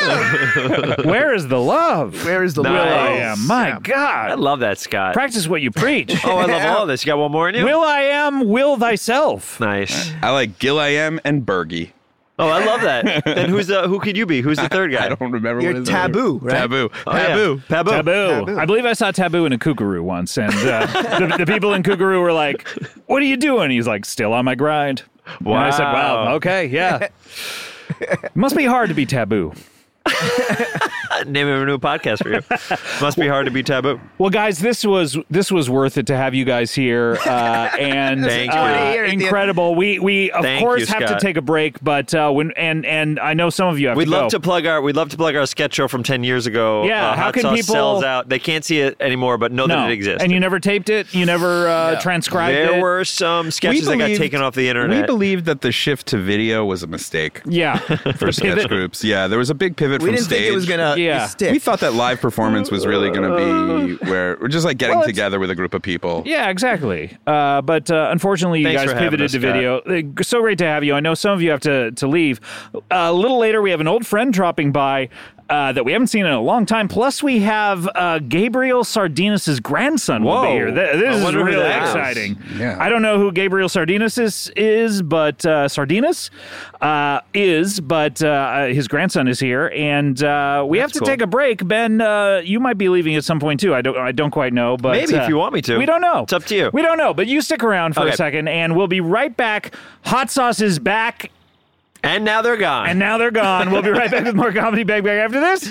I Am. Where is the love? Where is the Will Nice. I am? My I God. love that, Scott. Practice what you preach. Oh, I love all of this. You got one more in you? Will I am, will thyself. Nice. I like Gil I am and Bergie. Oh, I love that. Then who's the, who could you be? Who's the third guy? I don't remember You're what his Taboo, name. right? Taboo. Oh, yeah. Taboo. Taboo. Taboo. Taboo. I believe I saw Taboo in a Kookaroo once, and uh, the, the people in Kookaroo were like, "What are you doing?" He's like, "Still on my grind." Wow. And I said, "Wow, okay, yeah." It must be hard to be Taboo. Name of a new podcast for you. Must be hard to be Taboo. Well, guys, this was this was worth it to have you guys here, uh, and Thank you. uh, incredible. We we of Thank course you, have to Scott. take a break, but uh, when and and I know some of you have We'd to love go. to plug our we'd love to plug our sketch show from ten years ago. Yeah, uh, how Hot can Sauce people- sells out? They can't see it anymore, but know no, that it exists. and you never taped it. You never uh, transcribed there it. were some sketches that got believed- taken off the internet. We believed that the shift to video was a mistake Yeah, for sketch pivot. groups. Yeah, there was a big pivot We from didn't stage. think it was gonna Yeah. stick. We thought that live performance was really going to be where we're just like getting Well, it's- together with a group of people. Yeah, exactly. Uh, but uh, unfortunately, you Thanks guys for having pivoted us, to video. Uh, So great to have you. I know some of you have to, to leave. Uh, a little later, we have an old friend dropping by uh, that we haven't seen in a long time. Plus, we have uh, Gabriel Sardinas' grandson will be Whoa. here. Th- This I is wonder who really that is. exciting. Yeah. I don't know who Gabriel Sardinas is, is but uh, Sardinas uh, is, but uh, his grandson is here, and uh, we have to cool. take a break. Ben, uh, you might be leaving at some point too. I don't. I don't quite know, but Maybe if uh, you want me to. we don't know. It's up to you. We don't know, but you stick around for a Okay. second, and we'll be right back. Hot Sauce is back, And now they're gone. and now they're gone. We'll be right back with more Comedy Bang Bang after this.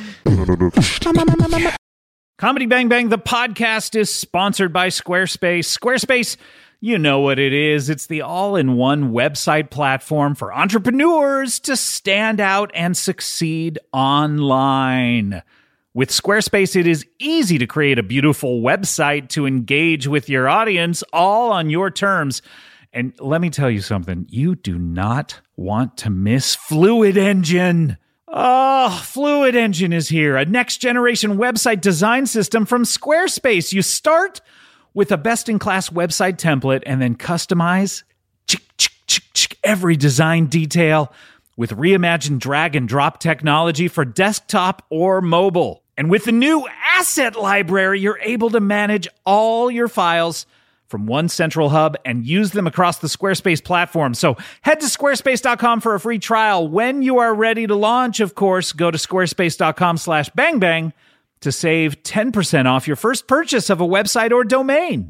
Comedy Bang Bang, the podcast, is sponsored by Squarespace. Squarespace, you know what it is. It's the all-in-one website platform for entrepreneurs to stand out and succeed online. With Squarespace, it is easy to create a beautiful website to engage with your audience, all on your terms. And let me tell you something, you do not want to miss Fluid Engine. Oh, Fluid Engine is here, a next-generation website design system from Squarespace. You start with a best-in-class website template and then customize chick, chick, chick, chick, every design detail with reimagined drag-and-drop technology for desktop or mobile. And with the new Asset Library, you're able to manage all your files from one central hub and use them across the Squarespace platform. So head to squarespace dot com for a free trial. When you are ready to launch, of course, go to squarespace dot com slash bang bang to save ten percent off your first purchase of a website or domain.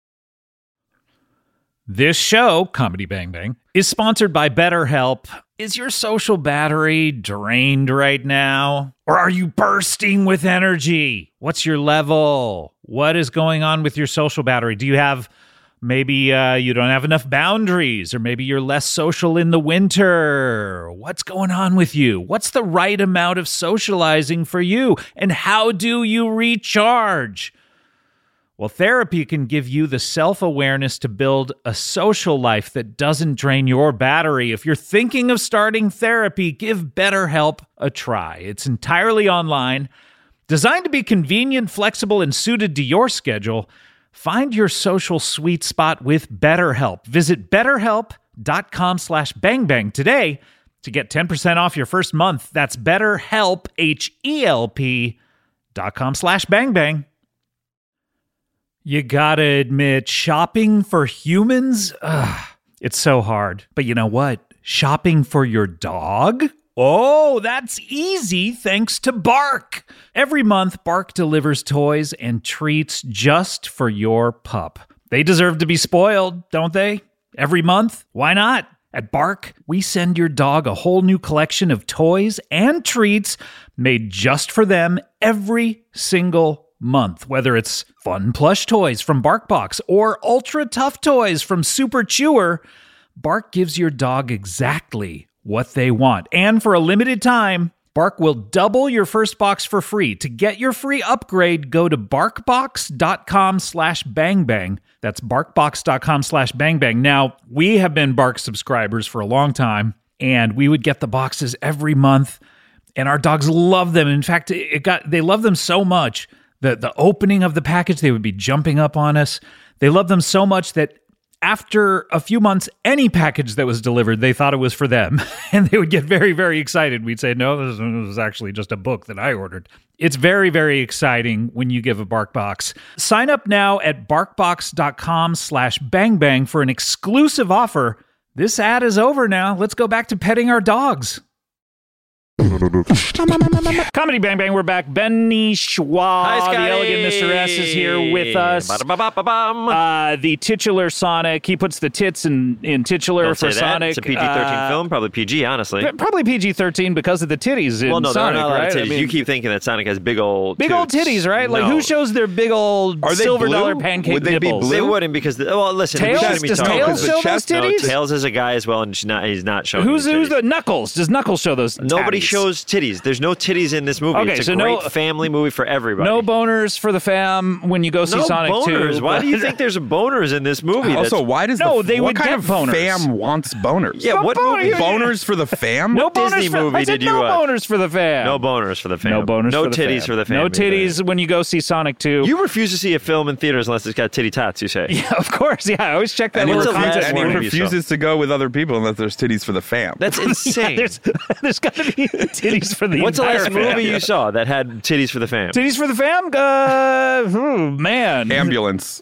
This show, Comedy Bang Bang, is sponsored by BetterHelp. Is your social battery drained right now? Or are you bursting with energy? What's your level? What is going on with your social battery? Do you have, maybe uh, you don't have enough boundaries, or maybe you're less social in the winter? What's going on with you? What's the right amount of socializing for you? And how do you recharge? Well, therapy can give you the self-awareness to build a social life that doesn't drain your battery. If you're thinking of starting therapy, give BetterHelp a try. It's entirely online, designed to be convenient, flexible, and suited to your schedule. Find your social sweet spot with BetterHelp. Visit betterhelp.com slash bangbang today to get ten percent off your first month. That's BetterHelp, H E L P dot com slash bangbang. You gotta admit, shopping for humans, ugh, it's so hard. But you know what? Shopping for your dog? Oh, that's easy thanks to Bark. Every month, Bark delivers toys and treats just for your pup. They deserve to be spoiled, don't they? Every month? Why not? At Bark, we send your dog a whole new collection of toys and treats made just for them every single month. Whether it's fun plush toys from BarkBox or ultra tough toys from Super Chewer, Bark gives your dog exactly what they want. And for a limited time, Bark will double your first box for free. To get your free upgrade, go to barkbox.com slash bangbang. That's barkbox.com slash bangbang. Now, we have been Bark subscribers for a long time, and we would get the boxes every month, and our dogs love them. In fact, it got they love them so much that the opening of the package, they would be jumping up on us. They love them so much that after a few months, any package that was delivered, they thought it was for them. And they would get very, very excited. We'd say, no, this was actually just a book that I ordered. It's very, very exciting when you give a BarkBox. Sign up now at barkbox.com slash bangbang for an exclusive offer This ad is over now. Let's go back to petting our dogs. Comedy Bang Bang, we're back. Benny Schwab, Hi, the Scotty. elegant Mister S, is here with us. Ba-da-ba-ba-ba-bum. Uh, the titular Sonic. He puts the tits in, in titular Don't for say that. Sonic. It's a P G thirteen Uh, film, probably P G, honestly. Probably P G thirteen because of the titties in Well, no, there are Sonic, not a lot right? of titties. I mean, You keep thinking that Sonic has big old big old toots. titties, right? Like, No. who shows their big old Are they silver blue? dollar pancake Would they be nipples? blue? They wouldn't because, the, well, listen. Tails? we shouldn't be Does talking- Tails the show those chest- No, titties? Tails is a guy as well, and she's not, he's not showing Who's any who's titties. the Knuckles? Does Knuckles show those? Nobody tatties? shows titties. There's no titties in this movie. Okay, it's a so great no- family movie for everybody. No boners for the fam when you go see No Sonic boners. two. Why do you but- think there's boners in this movie? Also, That's- why does No, the they what would kind get of boners. fam wants boners? yeah, what Bo- movie? you- boners for the fam? No What boners Disney for, movie I said did you no watch? boners for the fam. No boners for the fam. No boners No for the titties fam. for the fam. No either. titties when you go see Sonic two. You refuse to see a film in theaters unless it's got titty tots, you say. Yeah, of course. Yeah, I always check that And he, What's little the refuses, last contest and he movie board. you saw? refuses to go with other people unless there's titties for the fam. That's insane. Yeah, there's there's got to be titties for the What's the entire last fam. movie you saw that had titties for the fam? Titties for the fam? Uh, oh, man. Ambulance.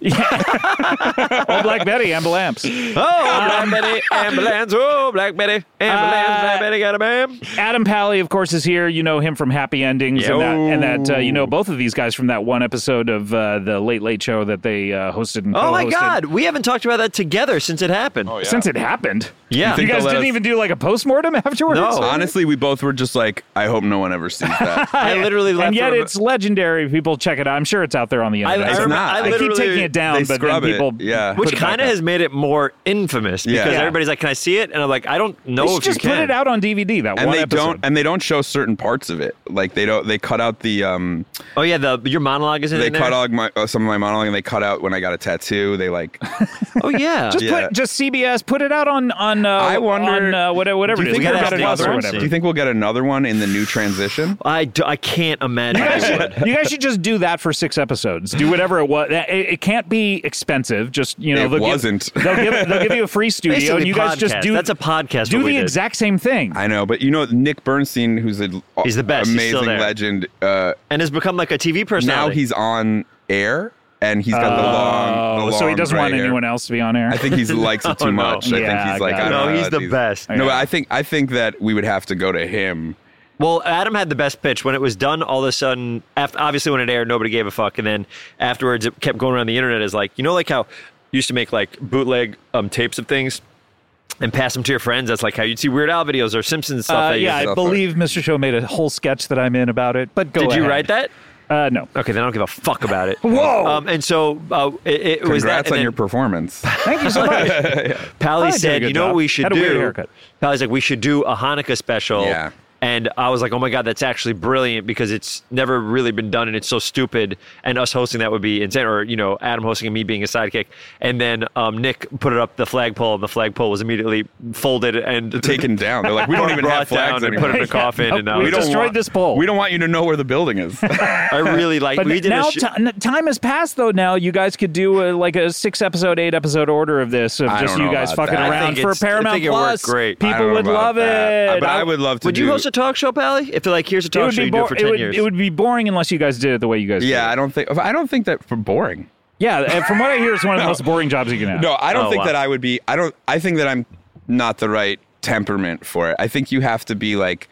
Oh, Black Betty, ambulance. Oh, Black Betty, ambulance. Oh, Black Betty, ambulance. Uh, Black Betty got a bam. Adam Pally, of course, is here. You know him from Happy Endings, and that, and that uh, you know both of these guys from that one episode of uh, the Late Late Show that they uh, hosted and Oh my co-hosted. God, we haven't talked about that together since it happened. Oh, yeah. Since it happened, Yeah. You think you guys they'll let didn't us- even do like a postmortem afterwards. No. Honestly, we both were just like, I hope no one ever sees that. I literally left and yet for a- it's legendary. People check it out. I'm sure it's out there on the I, internet. I, It's remember- not. I I keep literally taking it down, they but then scrub it, people, yeah. Which put it back kind of up. has made it more infamous because Yeah. everybody's like, "Can I see it?" And I'm like, "I don't know They should if just you can." put it out on D V D. That and one they episode. don't and they don't show certain parts of it. Like they don't they cut out the um Oh yeah, the your monologue is in they there. cut out my uh, some of my monologue and they cut out when I got a tattoo. They like Oh yeah, Just Yeah. put just C B S. Put it out on on. Uh, I wonder- on, uh, whatever, whatever do it you is. think We we'll got get it another or one? whatever. Do you think we'll get another one in the new transition? I, do, I can't imagine. You guys, I would. should, you guys should just do that for six episodes. Do whatever it was. It, it can't be expensive. Just you know, It they'll wasn't. Give, they'll give they'll give you a free studio, Basically and you guys just podcast. do That's a podcast. do what we the did. exact same thing. I know, but you know Nick Bernstein, who's a He's the best. He's amazing still there. legend. Uh, and has become like a T V now personality. he's on air and he's got the long, the Oh, long so he doesn't gray want hair. anyone else to be on air. I think he likes it too Oh, no. much. I Yeah, think he's like, got I it. don't No, know. he's the He's- best. No, but I think I think that we would have to go to him. Well, Adam had the best pitch. When it was done, all of a sudden, after, obviously when it aired, nobody gave a fuck. And then afterwards, it kept going around the internet as like, you know, like how you used to make like bootleg um, tapes of things and pass them to your friends. That's like how you'd see Weird Al videos or Simpsons stuff. Uh, that you yeah, used I to- believe Mister Show made a whole sketch that I'm in about it. But go Did you ahead. write that? Uh, no. Okay, then I don't give a fuck about it. Whoa. Um, and so uh, it, it was that. Congrats and on then your performance. Thank you so much. Pally I did a said, good you know job. what we should Had a do? weird haircut. Pally's like, we should do a Hanukkah special. Yeah. And I was like, oh my God, that's actually brilliant because it's never really been done and it's so stupid. And us hosting that would be insane. Or, you know, Adam hosting and me being a sidekick. And then um, Nick put it up the flagpole and the flagpole was immediately folded and Taken down. They're like, we don't even brought have flags down and anymore. put it in a coffin. Nope, and uh, we we don't don't destroyed want- this pole. We don't want you to know where the building is. I really like, But we did now a sh- ti- n- time has passed, though. Now you guys could do a, like a six episode, eight episode order of this of I just don't you know guys about fucking that. I around think for it's- I Paramount think it worked Plus. great. I don't People know would about love that. it. But I would love to Would do. you host a talk show, Pally? If they're like, here's a It talk would, show, be you do it bo- for it, ten would, years. it would be boring unless you guys did it the way you guys did. Yeah, it. I don't think. I don't think that for boring. Yeah, and from what I hear, it's one of the most boring jobs you can have. No, I don't Oh, think wow. that I would be. I don't. I think that I'm not the right temperament for it. I think you have to be like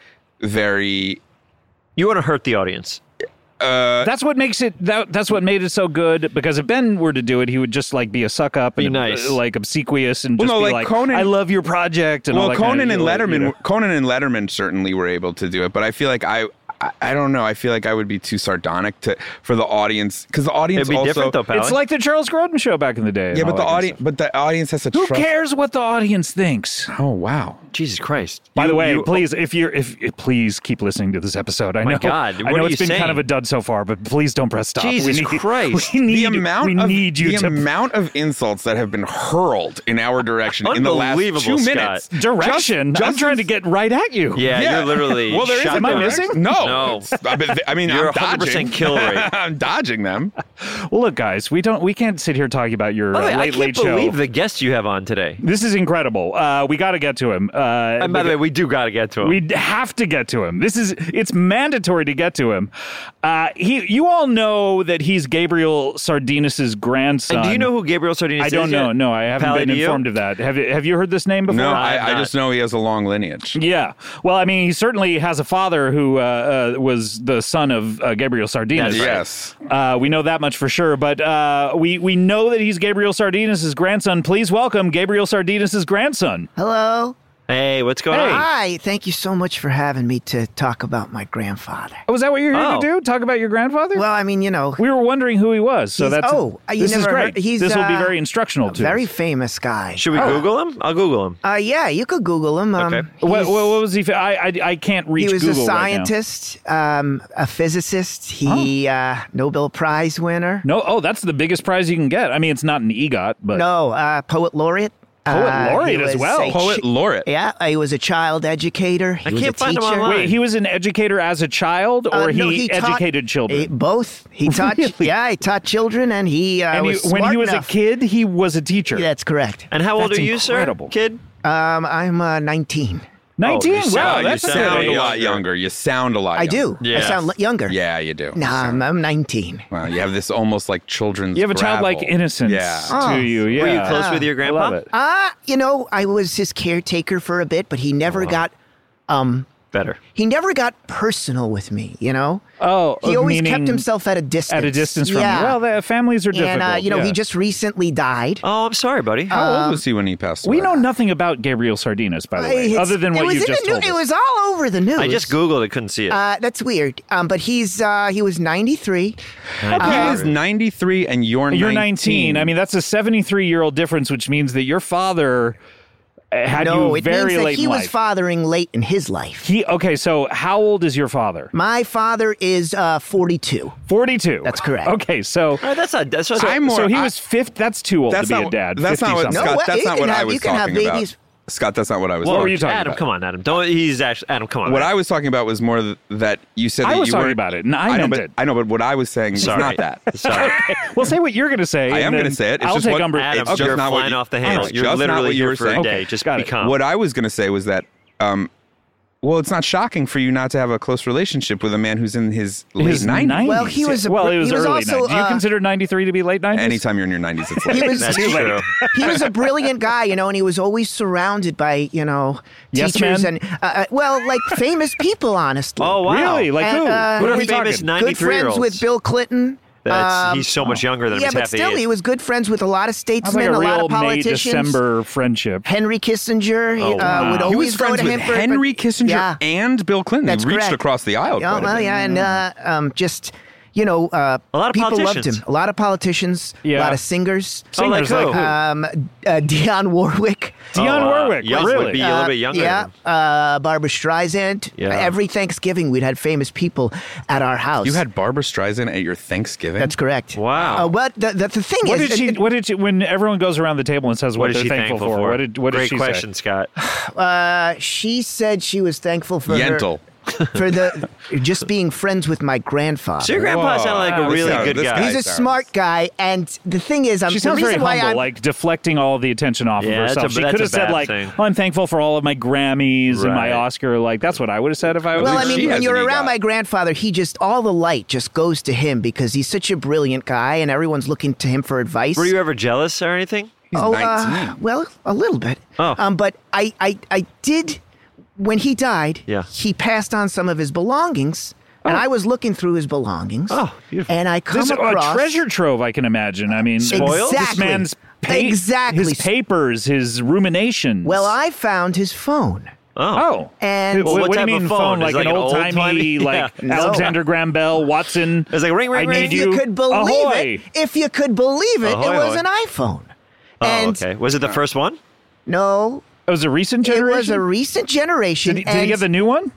very. you want to hurt the audience. Uh, That's what makes it. That, that's what made it so good. Because if Ben were to do it, he would just like be a suck up, Be and nice. uh, like obsequious, and Well, just no, be like like, Conan- "I love your project." And all well, that kind Conan of, and you know, Letterman. you know. Conan and Letterman certainly were able to do it, but I feel like I. I, I don't know. I feel like I would be too sardonic to for the audience because the audience It'd be also. different though, Pally. It's like the Charles Grodin show back in the day. and Yeah, all but the that kind of audience. stuff. But the audience has to. Who trust. cares what the audience thinks? Oh wow. Jesus Christ. By You- the way, you- please, if you're, if please keep listening to this episode. I my know, God, I what know are it's you been kind saying? of a dud so far, but please don't press stop. Jesus we need, Christ. we need, The amount we of need you the to amount of insults that have been hurled in our direction in the last Unbelievable, two Scott. minutes. direction. Just- I'm just trying to as- get right at you. Yeah, Yeah. you're literally. Well, there is shot a Am I down. missing? No, No. I mean, I mean You're I'm one hundred percent dodging. kill rate. I'm dodging them. Well, look, guys, we don't we can't sit here talking about your By the uh, way, I late can't late show. believe the guest you have on today. This is incredible. Uh, we got to get to him. Uh, And by the way, we do got to get to him. We have to get to him. This is it's mandatory to get to him. Uh, he, you all know that he's Gabriel Sardinas' grandson. and do you know who Gabriel Sardinas I is? don't know. yet? No, I haven't Pally, been do you? informed of that. Have you, have you heard this name before? No, I have I, I not. just know he has a long lineage. Yeah. Well, I mean, he certainly has a father who uh, uh, was the son of uh, Gabriel Sardinas. That's right. Yes. Uh, we know that much for sure. But uh, we, we know that he's Gabriel Sardinas' grandson. Please welcome Gabriel Sardinas' grandson. Hello. Hey, what's going on? Hi. Thank you so much for having me to talk about my grandfather. Was that what you're here Oh. to do? Talk about your grandfather? Well, I mean, you know, we were wondering who he was. So He's- that's oh, you this is never great. heard- he's, this will be uh, very instructional a to very us. famous guy. Should we Google him? I'll Google him. Uh, yeah, you could Google him. Um, Okay. What, he's- what, what was he? fa- I, I I can't reach He was Google a right now. scientist, um, a physicist. He uh, Nobel Prize winner. No, oh, that's the biggest prize you can get. I mean, it's not an EGOT, but No, uh, poet laureate. Poet Uh, laureate he as was well. a Poet chi- laureate. Yeah, he was a child educator. He I was can't a find him teacher. online. wait, he was an educator as a child, or Uh, he, no, taught- educated children? he- both. He taught. Really? Yeah, he taught children, and he uh, and he, was when smart he was enough. a kid, he was a teacher. That's correct. And how old That's are you, incredible. sir? Kid? Um, I'm uh, nineteen. nineteen. Oh, you wow, sound- you that's you a sound sound good a lot younger. younger. You sound a lot I younger. do. I Yeah. sound l- younger. Yeah, you do. No, I'm, I'm nineteen. Wow, you have this almost like children's You have a childlike gravel. innocence Yeah. Oh. to you. Yeah. Were you close Ah, with your I grandpa? love it. Uh, you know, I was his caretaker for a bit, but he never got um Better. he never got personal with me, you know? Oh, He uh, always meaning kept himself at a distance. at a distance from yeah. you. Well, the families are difficult. and uh, you know, yeah. he just recently died. Oh, I'm sorry, buddy. How Um, old was he when he passed away? We know nothing about Gabriel Sardinas, by the way, It's- other than it what was you in just the new- told us. It was all over the news. I just Googled it, couldn't see it. Uh, that's weird. Um, but he's uh, he was ninety-three. He was ninety-three and you're You're nineteen. nineteen. I mean, that's a seventy-three-year-old difference, which means that your father uh, had no, you it very means that late he in was life. fathering late in his life. He okay. So, how old is your father? My father is uh, forty-two. Forty-two. That's correct. Okay, so All right, that's not. That's not. I'm more- so he I- was fifth. That's too old to That's be not, a dad. That's not what, 50-something. No, Scott, well, that's you not can what I have- was you can have talking about. babies. Scott, that's not what I was What talking were you talking Adam, about? come on, Adam. Don't. He's actually Adam. Come on. What man. I was talking about was more th- that you said I that was you talking weren't- about it, and I know, meant but, it. I know, but what I was saying is Sorry. not that. Sorry, Well, say what you're going to say. I and am then gonna say it. It's I'll just take what- umbrage. it's Adam. just You're not what flying you- off the it's handle. just You're not literally what you here were for a saying. day. Okay, Just got be it. calm. What I was going to say was that, um, well, it's not shocking for you not to have a close relationship with a man who's in his late His nineties. nineties. Well, he was a well, br- it was he was early also, nineties. Do you uh, consider ninety-three to be late nineties? Anytime you're in your nineties, it's late. He was That's Too late. true. he was a brilliant guy, you know, and he was always surrounded by, you know, Yes teachers men? and, uh, uh, well, like famous people, honestly. Oh wow. Really? Like And, who? uh, Who are What we a famous talking? good ninety-three year friends olds. with Bill Clinton. That's Um, he's so much younger than him. yeah, He's but half still, the age. he was good friends with a lot of Sounds like statesmen, a a, lot real of May politicians. December friendship. Henry Kissinger he, Oh, uh, wow. would He He always was go friends to with him for Henry but- Kissinger yeah. and Bill Clinton. That's he reached correct. across the aisle. Yeah, quite a well, bit. yeah, and uh, um, just you know, uh, A lot of people loved politicians. him. A lot of politicians. Yeah. A lot of singers. Oh, like Singers like who? who? Um, uh, Dionne Warwick. Dionne Oh, uh, Warwick. young really? would be a little Uh, bit younger. Yeah, than him. uh, Barbara Streisand. Yeah. Every Thanksgiving, we'd had famous people at our house. You had Barbara Streisand at your Thanksgiving? That's correct. Wow. Uh, what the, the, the thing What is, did she? it- What did she? When everyone goes around the table and says what, What is they're she thankful, thankful for? what did what Great did she question, Scott. uh, she said she was thankful for her, Yentl. for the just being friends with my grandfather. So your grandpa Whoa. sounded like a This really sounds- good this guy. guy He's a sounds- smart guy, and the thing is, I'm She the sounds very reason why humble, I'm like deflecting all the attention off Yeah, of that's herself. a- she that's could a have said bad like, thing. "Oh, I'm thankful for all of my Grammys and my Right. Oscar." Like that's what I would have said if I was. Well, At I least mean, she when has you're an around EGOT. my grandfather, he just all the light just goes to him because he's such a brilliant guy, and everyone's looking to him for advice. Were you ever jealous or anything? He's oh, nineteen. Uh, well, a little bit. Oh. Um, but I, I, I did. When he died, Yeah. he passed on some of his belongings, and I was looking through his belongings. Oh, beautiful. And I come this across a treasure trove, I can imagine. I mean, Spoiled? This Exactly. man's pa- Exactly. his papers, his ruminations. Well, I found his phone. Oh. Oh. And- What, Well, what what do you type of mean phone? phone? Is Like, it like an an old timey, old-timey- like Yeah. No. Alexander Graham Bell, Watson. It's like ring, ring, I ring. need If you you. could believe Ahoy. it, if you could believe it, Ahoy, it was ahoy. an iPhone. Oh, and okay. Was it the first one? no, It was a recent it generation. was a recent generation. Did he, did he and get the new one?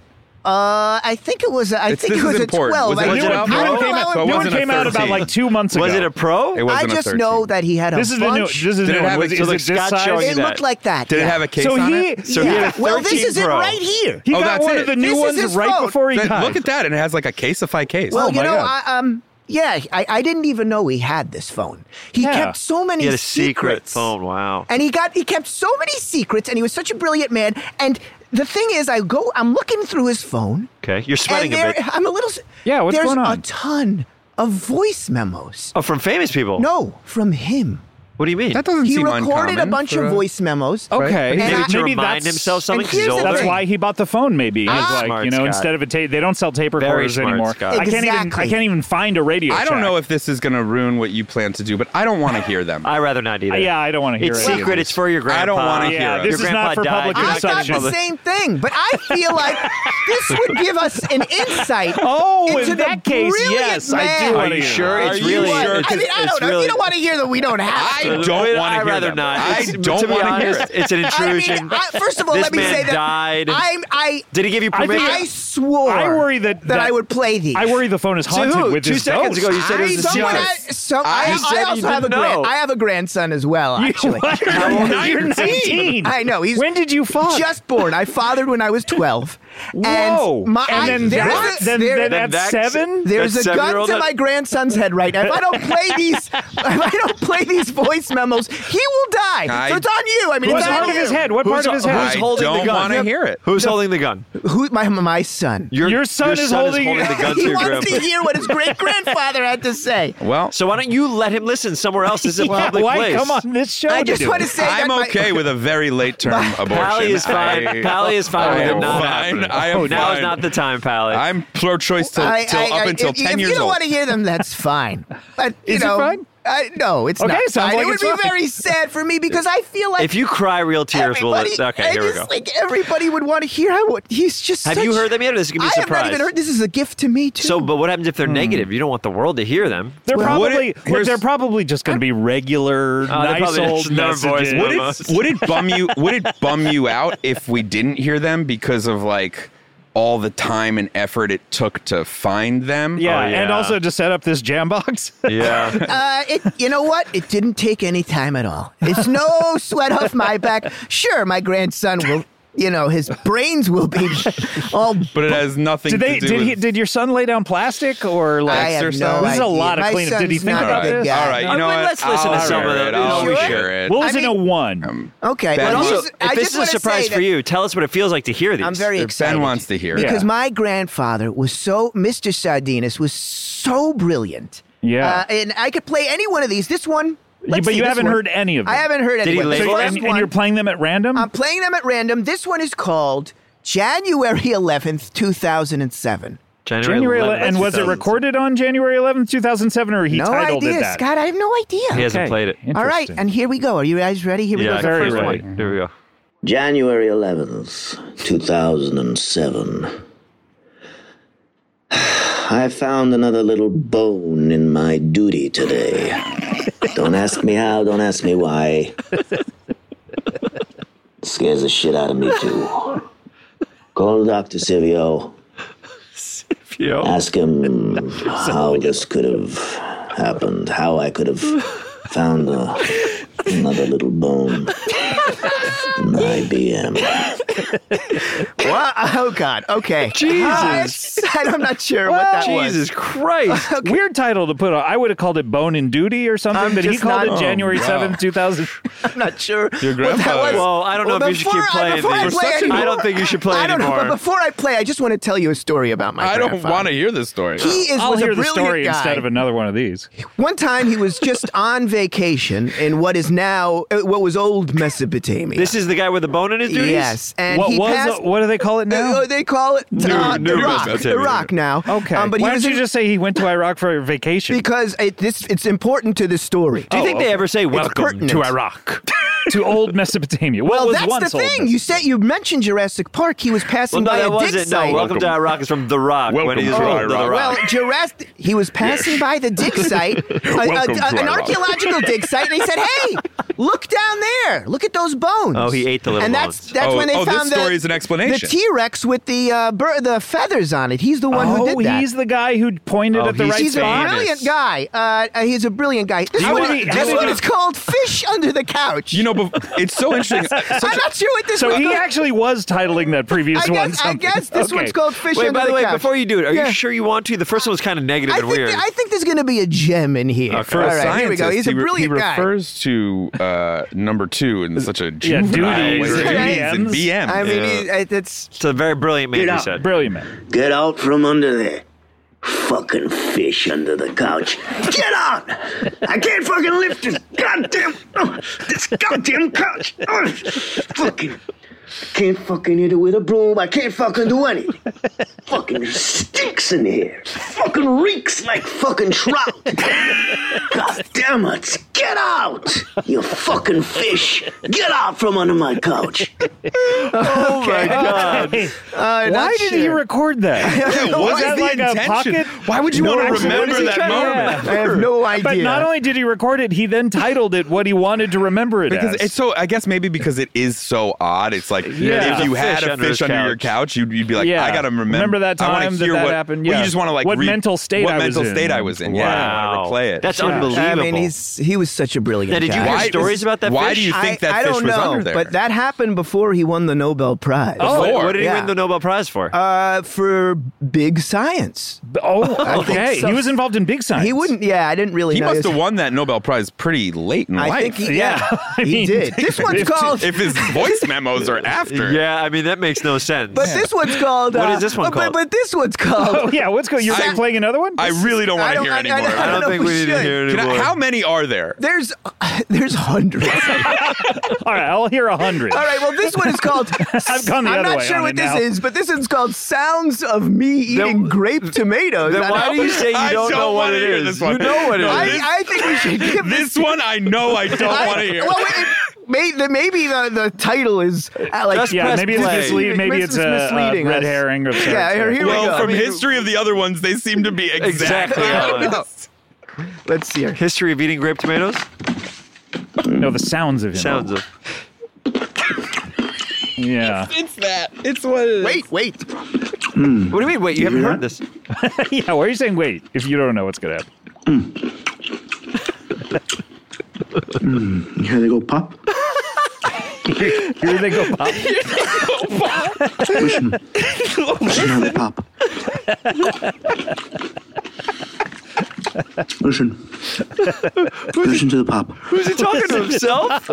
Uh, I think it was. I It's- think this it was is a important. twelve. Was it I a knew twelve? I New don't one know came how out, it so it new one wasn't a came out about thirteen. like two months ago. Was it a pro? It I wasn't a just thirteen. know that he had a This is the new. bunch. This is Did the it new. have Was, a- is so it like this Scott size? showed It you looked that. like that. Did yeah. it have a case So on he, it? So yeah. he had a Well, this thirteen is it Pro. right here. He Oh, got that's one it. of the new This is ones his right phone. before he Then died. look at that, and it has like a Caseify case. Well, Oh, you my know, God. I, um, yeah, I, I didn't even know he had this phone. He Yeah. kept so many He had a secret secrets. phone. Wow. And he got he kept so many secrets, and he was such a brilliant man. And the thing is, I go, I'm looking through his phone, Okay, you're sweating and a there, bit. I'm a little. s- Yeah, what's there's going on? a ton of voice memos. Oh, from famous people. No, from him. What do you mean? That doesn't He seem recorded a uncommon bunch for of a- voice memos. Okay, And Maybe I- to maybe remind that's himself something. and 'cause he's here's the older. That's thing. why he bought the phone. Maybe he's Ah. like, Smart you know, Scott. instead of a tape, they don't sell tape Very recorders smart, anymore. Scott. I can't even. I Exactly. can't even find a radio. I don't Shack. know if this is going to ruin what you plan to do, but I don't want to hear them. I rather not either. Uh, Yeah, I don't want to hear It's it. secret. It's for your grandpa. I don't wanna hear Yeah, it. this Your is not grandpa for died. public You're not I thought consumption. the same thing, but I feel like this would give us an insight. Oh, in into the that case, brilliant yes, I do man. wanna Are you hear sure? it. It's Are you really. sure? I mean, I it's don't know. really, If you don't want to hear them, we don't have I to. don't want to I'd hear rather them. not. I It's- don't to be want to hear honest, it. It's an intrusion. I mean, I, first of all, This let me man say that died. I'm, I, Did he give you I think- permission? I swore I worry that- that, that- I would play these. I worry the phone is To haunted who? with Two his seconds ghost. ago, you said it was a Someone secret. had- some, I- I, you I said also you have a didn't grand, know. I have a grandson as well. Actually, Now you're nineteen. I know. He's When did you fuck? just born. I fathered when I was twelve. Whoa. And, my, and I- then there that, is a- then, there- then Then at that's- seven? There's That a gun seven-year-old to had- my grandson's head right now. If I don't play these, if I don't play these voice memos, he will die. I- so it's on you. I mean, What it's part on of his you. head? What Who's- part of his who's head? I holding the don't gun? want to hear it. Who's holding the gun? Who? My my son. Your, Your son your is son holding- is holding the gun to He your wants grandpa. to hear what his great grandfather had to say. Well, So why don't you let him listen somewhere else? This is a Yeah, public why place. come on this show? I to just do want to it? say that I'm my- okay with a very late term abortion. Pally is fine. I, Pally is fine I with it am not fine. happening. I am oh, now fine. is not the time, Pally. I'm pro-choice till, I- till I- up I- until if, ten if years you don't old. want to hear them, that's fine. But you Is it know, fine? I, no, it's Okay, not. sounds fine. like it would it's be fine. very sad for me because I feel like if you cry real tears, we'll. everybody, Okay, I here we just go. think everybody would want to hear how what he's just. Have such- you heard them yet? Or this is gonna be a I have surprise. not even heard. This is a gift to me too. So, but what happens if they're negative? You don't want the world to hear them. They're Well, probably would it- look, here's- they're probably just going to be regular, they're nice probably old just another voice messages. Would memos. it would it bum you would it bum you out if we didn't hear them because of like all the time and effort it took to find them? Yeah, Oh, yeah. and also to set up this jam box. Yeah. Uh, it, you know what? It didn't take any time at all. It's no sweat off my back. Sure, my grandson will, you know, his brains will be all. But it has nothing Did they? to do Did with he? Did your son lay down plastic or like? I have no exercise? This is a idea. lot of My cleanup. Did he son's think not a about good this? guy. All right, you Uh, know well, what? let's listen to I'll some of hear them. it. I'll Sure. hear it. What I was in mean- a one? Okay, Ben but wants- he's- Also, I if this just is a wanna surprise say for that you, tell us what it feels like to hear these. I'm very excited. Ben wants to hear it. because Yeah. my grandfather was so Mister Sardinas was so brilliant. Yeah. uh, and I could play any one of these. This one, let's but see, you this haven't one. heard any of them. I haven't heard any. Did he of them. label The them? first and, and one- you're playing them at random. I'm playing them at random. This one is called January eleventh, two thousand seven. January eleventh, and was it recorded on January eleventh, two thousand seven, or he No titled idea, it that? Scott. I have no idea. He hasn't Okay, played it. All right, interesting. and here we go. Are you guys ready? Here we Yeah, go. The very first ready. one. Here we go. January eleventh, two thousand seven. I found another little bone in my duty today. Don't ask me how, don't ask me why. Scares the shit out of me, too. Call Doctor Silvio. Yo. Ask him how this could have happened, how I could have found a, another little bone in my B M. What? Oh God. Okay. Jesus. Uh, I'm not sure what that was. Jesus Christ. Weird title to put on. I would have called it Bone and Duty or something, I'm but he just called not- it January wow. seventh, two thousand. I'm not sure. Your what that grandfather- was. Well, I don't know Well, if you should keep before I- playing before I these. play such a- anymore- I don't think you should play I don't know, anymore. but before I play, I just want to tell you a story about my I don't grandfather. want to hear this story. He is I'll was hear a the brilliant story guy. instead of another one of these. One time he was just on vacation in what is now uh, what was old Mesopotamia. This is the guy with the bone in his duties? yes, and What he was? passed. the- what do they call it now? uh, they call it uh, new Iraq. Mesopotamia. Iraq now. Okay. um, but Why he don't was you in- just say he went to Iraq for a vacation? because it, this it's important to this story. Do you think they ever say welcome pertinent. to Iraq? to old Mesopotamia. What Well, was that's once the old thing. You said you mentioned Jurassic Park. He was Well, passing no, by that a dig wasn't. No, site. welcome to Iraq is from The Rock. when Welcome he's to from Iraq. The Rock. Well, Jurassic, he was passing by the dig site, a, a- Welcome a- to an Iraq. archaeological dig site, and he said, "Hey, Look down there. Look at those bones. Oh, he ate the little and bones. that's that's Oh, when they oh, this found story the, is an explanation. The T-Rex with the uh, bur- the feathers on it. He's the one who Oh, did that. he's the guy who pointed Oh, at the he's- right He's a spot. famous. brilliant guy. Uh, uh, he's a brilliant guy. This How one, did he- how this did one he- is called Fish Under the Couch. You know, but it's so interesting. Such I'm not sure what this So one's he called. actually was titling that previous I one guess, I something. guess this Okay. one's called Fish Wait, Under by the way, Couch. before you do it, are Yeah. you sure you want to? The first one was kind of negative I and think, weird. I think there's going to be a gem in here. For All a right, scientist, here we go. He's a he, re- brilliant he guy. refers to uh, number two in such a Yeah, juvenile duties way. and Duties and B Ms. B Ms. I mean, Yeah. he, I- it's It's a very brilliant man, Get you out. said. Brilliant man. Get out from under there. Fucking fish under the couch. Get out! I can't fucking lift this goddamn, oh, this goddamn couch. Oh, fucking, can't fucking hit it with a broom. I can't fucking do anything. Fucking stinks in here. Fucking reeks like fucking trout. God damn it! Get out! You fucking fish! Get out from under my couch. Oh my God. uh, Why not did he sure. record that? Yeah, what Was is that the like a intention? pocket? Why would you No, want to actually, what remember is he that trying- moment? Yeah. I have no idea. But not only did he record it, he then titled it what he wanted to remember it Because as. it's so, I guess maybe because it is so odd. It's like Yeah. if you There's a had fish a under fish his under your couch. couch, you'd, you'd be like, Yeah. I gotta remember. Remember that I wanna time that hear that what, happened? Well, Yeah. you just want to like What re- mental state what I was mental in. state I was in. Yeah, I Wow. want to replay it. That's Yeah. unbelievable. I mean, he's he was such a brilliant Now, did you guy. hear Why stories is- about that why fish? do you think I, that I fish don't was know, under there? but that happened before he won the Nobel Prize. Oh, what, Before. what did he Yeah. win the Nobel Prize for? Uh, for big science. oh, think okay. so. He was involved in big science. He wouldn't. Yeah, I didn't really he know. must his- have won that Nobel Prize pretty late in I life. think he. Yeah. Yeah, I he mean, did. This one's if- called. if his voice memos are after. yeah, I mean, that makes no sense. But this one's called. What uh, is this one but, called? But, but this one's called. Oh, yeah. What's going? You're I- playing another one? I really don't I want to don't- hear I- I- anymore. I I don't know think if we we need to should. hear Can I- anymore. how many are there? There's there's hundreds. All right, I'll hear a hundred. All right. Well, this one is called. I've gone the I'm other not way sure on what it this now. is, but this one's called "Sounds of Me Eating Grape Tomatoes." Then I why don't- do you say you I don't, don't know what wanna it hear is? this one. You know what it is. No, I, this- I think we should give This one I know I don't I- want to hear. Well, it, may, the, maybe the, the title is uh, like Just Yeah, press maybe it's play. misleading. Maybe Mis- it's a, misleading a red us. herring or something. Yeah, here- here we well, go. from I mean- history of the other ones, they seem to be exactly, Exactly how how it it is. Let's see here. History of eating grape tomatoes? No, the sounds of him. Sounds of. Yeah. It's that. It's what it is. Wait, wait. What do you mean? Wait, you haven't heard this? Yeah. Why are you saying wait if you don't know what's gonna happen? Here they go, pop. Here they go, pop. Listen. Listen how they pop. Listen. Listen to the pop. Who's he talking to himself?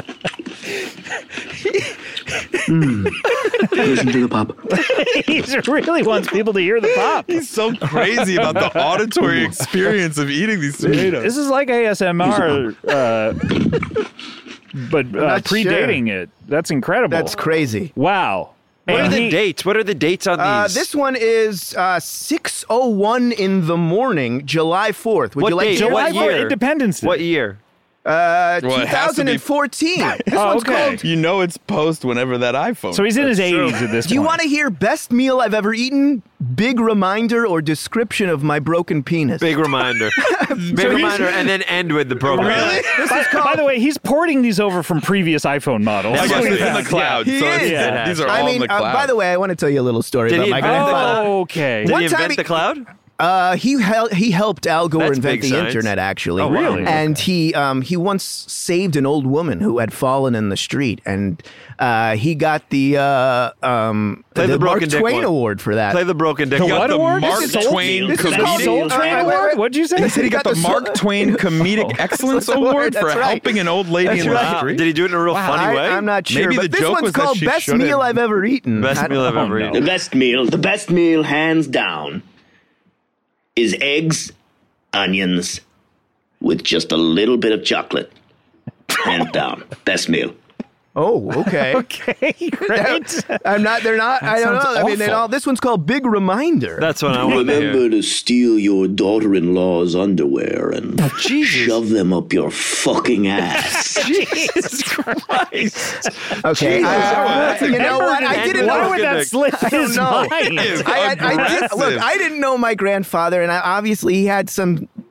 Listen to the pop. He really wants people to hear the pop. He's so crazy about the auditory experience of eating these tomatoes. This is like A S M R, uh, but uh, not predating it. That's incredible. That's crazy. Wow. What are And the he- dates? What are the dates on Uh, these? this one is uh, six oh one in the morning, July fourth. Would What you like date? to July What fourth, year? Independence Day. What year? Uh, Well, it has to be- twenty fourteen. This Oh, one's okay. called. You know it's post whenever that iPhone. So he's in his That's true. eighties at this Do you point. want to hear best meal I've ever eaten? Big reminder or description of my broken penis? Big reminder. Big reminder, and then end with the program. Really? This By, is called. by the way, he's porting these over from previous iPhone models. I guess Yeah. it's in the cloud. He so it's, is. Yeah. these are I all mean, in the uh, cloud. by the way, I want to tell you a little story Did about he my invent the grandfather. cloud? Okay. Did One he time invent he- the cloud? Uh, he hel- he helped Al Gore That's invent big the science. internet, actually. Oh, wow. Really? And he um, he once saved an old woman who had fallen in the street, and uh, he got the uh, um, Play the, the Mark broken dick Twain one. Award for that. Play the broken dick. The one. what the award? Mark This is Twain This is called Comedic. Soul Train Uh, wait, wait, Award? wait. What'd you say? He He got the the Mark Soul- Twain Comedic Excellence That's Award for right. helping an old lady That's in the right. Wow. street. Did he do it in a real funny I, way? I'm not sure, Maybe but the this joke one's was that called she Best should've- Meal I've Ever Eaten. Best I- meal I've oh, ever no. eaten. The best meal, the best meal, hands down, is eggs, onions, with just a little bit of chocolate. Hands down, best meal. Oh, okay. Okay, great. I'm not. They're not. I don't know. sounds I mean, they awful. all. This one's called Big Reminder. That's what I want to hear. Remember to steal your daughter-in-law's underwear and Jesus. shove them up your fucking ass. Jesus Christ. okay. I- I- you know what? I didn't Why know. would that slip I don't his know. mind? Is I, I, I did, aggressive. look, I didn't know my grandfather, and I, obviously he had some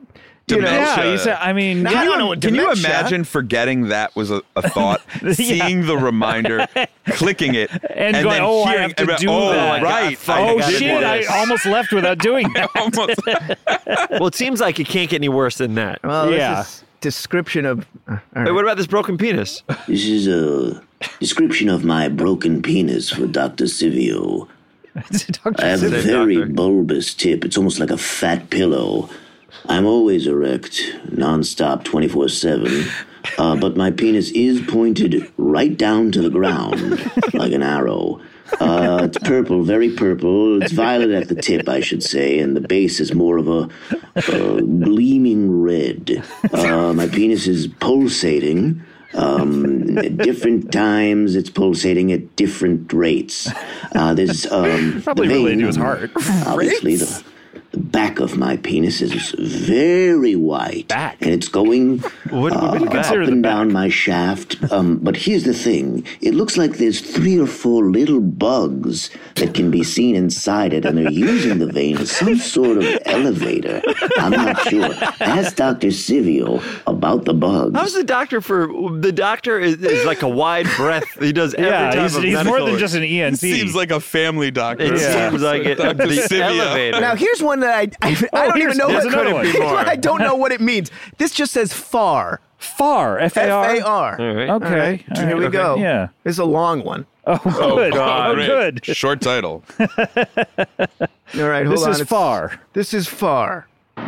You know? dementia. Yeah, you said, I mean, Now, yeah, I don't know what Can you dementia. imagine forgetting that was a, a thought, seeing the reminder, clicking it, and, and going, then oh, I hearing, have to about- do oh, that. right. fuck, I Oh, gotta do shit, I this. almost left without doing that. Almost. Well, it seems like it can't get any worse than that. Well, this Yeah. is description of. Uh, all Wait, right. what about this broken penis? This is a description of my broken penis for Doctor Sivio. I have a Same very doctor. bulbous tip. It's almost like a fat pillow. I'm always erect, nonstop, twenty-four seven. Uh, but my penis is pointed right down to the ground, like an arrow. Uh, it's purple, very purple. It's violet at the tip, I should say, and the base is more of a, a gleaming red. Uh, my penis is pulsating. Um, at different times, it's pulsating at different rates. Uh, there's um, Probably the vein, related to his heart. Obviously, the, the back of my penis is very white, Back? and it's going What, what would you uh, consider up the and back? down my shaft. Um, but here's the thing: it looks like there's three or four little bugs that can be seen inside it, and they're using the vein as some sort of elevator. I'm not sure. Ask Doctor Sivio about the bugs. How's the doctor for the doctor is, is like a wide breath. He does every Yeah, type he's, of he's more medical- than just an E N T. Seems like a family doctor. It Yeah. seems like it. Doctor The Sivio. elevator. Now here's one that I I, I Oh, don't here's- even know there's what another one. here's one More. I don't know what it means. This just says far. Far, F A R. F A R. All right. Okay. All right, all here we right. go. Yeah. It's a long one. Oh, good. Oh, Great. good. Short title. All right, hold This on. is It's- far. This is far.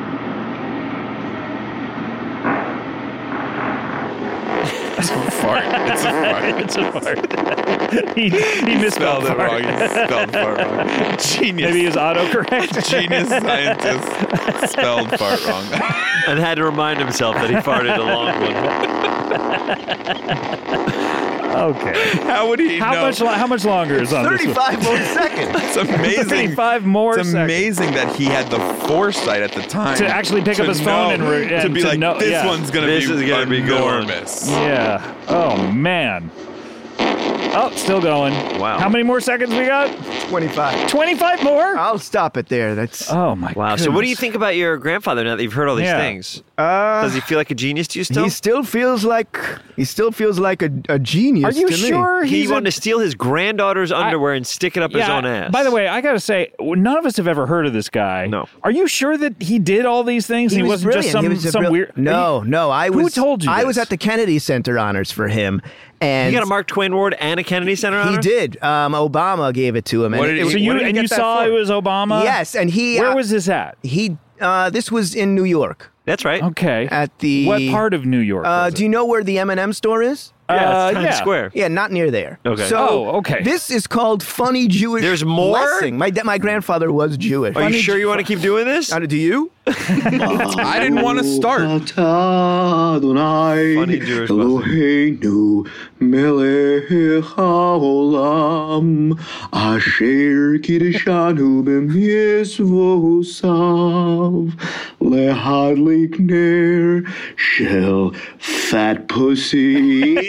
Fart. It's a fart. It's a fart. he, he misspelled Spelled it fart. wrong. He spelled fart wrong. Genius. Maybe his autocorrect. Genius scientist spelled fart wrong. And had to remind himself that he farted a long one. Okay. How would he How know? much? lo- How much longer is on this one? thirty-five more seconds. It's amazing. thirty-five more It's seconds. amazing that he had the foresight at the time To actually pick up to his phone and know- re- to and be to like, know- this yeah. one's gonna This be is gonna be a good one. enormous. Yeah. Oh man. Oh, still going. Wow. How many more seconds we got? twenty-five. twenty-five more. I'll stop it there. That's Oh my. Wow. So, what do you goodness. think about your grandfather now that you've heard all these Yeah. things? uh Does he feel like a genius to you still? he still feels like he still feels like a, a genius Are you to me. sure he he's wanted a- to steal his granddaughter's underwear and stick it up his Yeah, own ass. By the way, I gotta say, none of us have ever heard of this guy. No. Are you sure that he did all these things? He and he was wasn't brilliant. just some He was a some brill- weird. No, no. I Who was. told you I this? was at the Kennedy Center honors for him, and you got a Mark Twain Award and a Kennedy Center he honor? did. Um, Obama gave it to him. And What did it- he- So you What did he and get you that saw for? it was Obama. Yes, and he. Where uh, was this at? he? Uh, this was in New York That's right. Okay. at the. What part of New York? Uh, was do you know where the M and M store is? Yeah, Uh, it's Times yeah. Square. Yeah, not near there. Okay. So, Oh, okay. This is called Funny Jewish. There's more? Blessing. My da- my grandfather was Jewish. Are you Funny sure Ju- you want to keep doing this? Uh, do you? I didn't want to start. Funny Jewish Eloheinu melech haolam asher kiddushanu b'mitzvosav lehadlik ner shel fat pussy.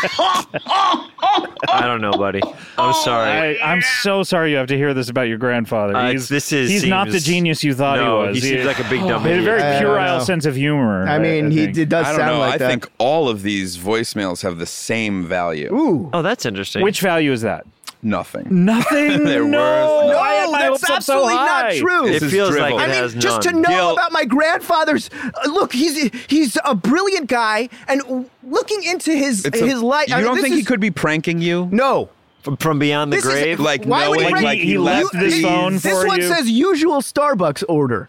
I don't know, buddy. I'm sorry. I, I'm so sorry you have to hear this about your grandfather. Uh, he's this is- he's not the seems- genius you thought no, he was. he seems like a big dumb He had a very idiot. I don't puerile know. sense of humor. I mean, he think. it does I don't sound know. like I that. think all of these voicemails have the same value. Ooh. Oh, that's interesting. Which value is that? Nothing. Nothing. They're no. worth- No, I had my that's hopes up so absolutely not high. true. It This is feels drivel. like it I has mean, just none. to know Gil- about my grandfather's uh, look, he's he's a brilliant guy, and looking into his It's a- his life. You I mean, don't this think he is- could be pranking you? No, From, from beyond the This is- grave? Like Why would he knowing, bring- like he you left this these- phone this for one you? says usual Starbucks order.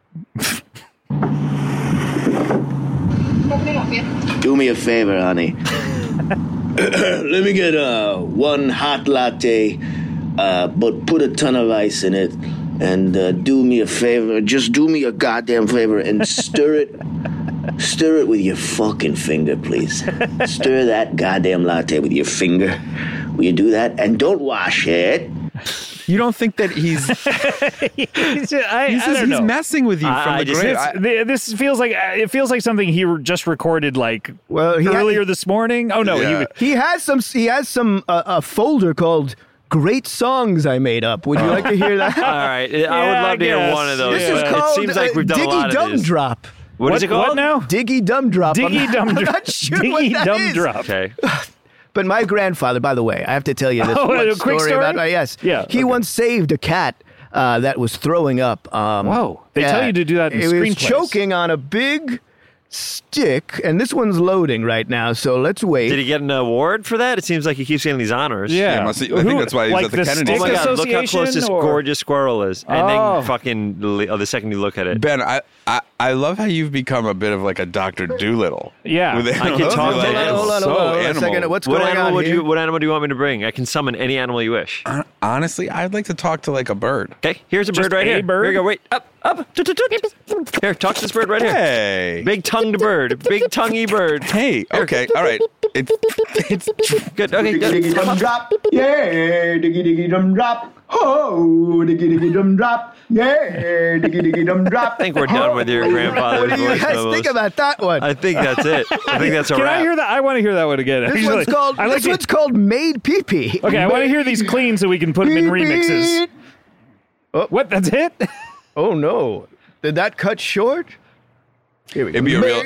Do me a favor, honey. Let me get uh, one hot latte, uh, but put a ton of ice in it. And uh, do me a favor. Just do me a goddamn favor and stir it. Stir it with your fucking finger, please. Stir that goddamn latte with your finger. Will you do that? And don't wash it. You don't think that he's He's, I, he's, I don't he's know. messing with you I- from I the just- grave? This, I- the- this feels like uh, it feels like something he re- just recorded like Well, he had- earlier this morning. Oh no, Yeah. he, He has some. He has some uh, a folder called "Great Songs I Made Up." Would you like to hear that? All right. I would Yeah, love to I hear guess. one of those. This is but called it seems like uh, we've done Diggy a lot of Dum these. Drop. What is it called? What now? Diggy Dum Drop. I'm Diggy not- Dum I'm Drop. not sure what Diggy that Dum is. Drop. Okay. But my grandfather, by the way, I have to tell you this Oh, one a quick story? about my yes. Yeah, He okay. once saved a cat uh, that was throwing up. Um, Whoa. They tell you to do that in It was screenplays. choking on a big stick, and this one's loading right now, so let's wait. Did he get an award for that? It seems like he keeps getting these honors. Yeah. Yeah, must- I think Who- that's why he's like at the the Kennedy Oh Stick my God! Look how close this Association, or- gorgeous squirrel is, and Oh. then fucking oh, the second you look at it. Ben, I, I I love how you've become a bit of like a Doctor Doolittle. Yeah. With I can animals. talk You're to like, animals. Hold on, so hold on, hold on a animal. second. What's What going animal on would here? you? What animal do you want me to bring? I can summon any animal you wish. Hon- Honestly, I'd like to talk to like a bird. Okay, here's a Just bird right a here. bird? Here you go. Wait, up, up. Toot, toot, toot. Here, talk to this bird right here. Hey. Big tongued bird. Big tonguey bird. Hey. Okay. All right. It's it's Good. Okay. Diggy diggy Good. dum drop, yeah, diggy diggy dum drop, oh, diggy diggy dum drop, yeah, diggy diggy dum drop. I think we're done with your grandfather's What do you voice guys memos. think about that one? I think that's it. I think that's a Can wrap. I hear that? I want to hear that one again. this Actually, one's called. I like this it. one's called Made Pee Pee. Okay, I want to hear these clean so we can put them in remixes. What? That's it? Oh no! Did that cut short? Here we go. it'd be a real.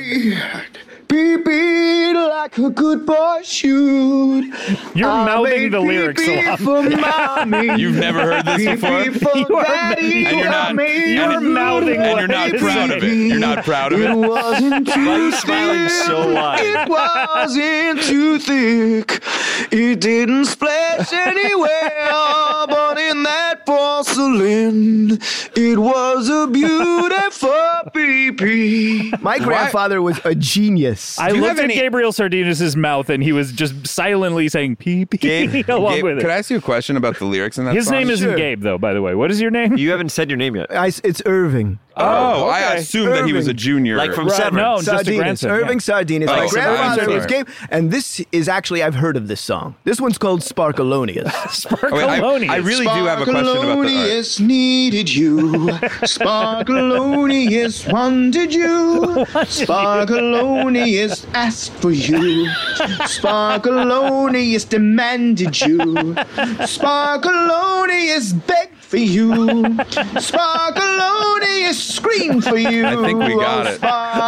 Pee pee like a good boy should. You're I mouthing made the pee lyrics pee a lot. for mommy. You've never heard this Pee before, pee for You are- daddy. and you're not- I made You're a mouthing and what you're not he's proud of it. saying. You're not proud of It it. wasn't too Why are you smiling so wide? It wasn't too thick. It didn't splash anywhere, but in that porcelain, it was a beautiful pee-pee. My grandfather was a genius. I Do you looked have at any- Gabriel Sardinus' mouth and he was just silently saying pee pee Gabe, along Gabe, with could it. I ask you a question about the lyrics in that His song? name isn't Sure. Gabe, though, by the way. What is your name? You haven't said your name yet. I, it's Irving. Oh, I okay. assumed that he was a Irving. junior. Like from Right, Severance. no, just a Sardinus. grandson. Irving yeah. Sardinus. Oh, My so grandfather I'm was sorry. Gabe, and this is actually I've heard of this song. This one's called Sparkalonius. Oh, wait, I, Sparkalonius. I really do have a question about the. uh, Sparkalonius needed you. Sparkalonius wanted you. Sparkalonius asked for you. Sparkalonius demanded you. Sparkalonius begged for you. Sparkalonius screamed for you. I think we got it.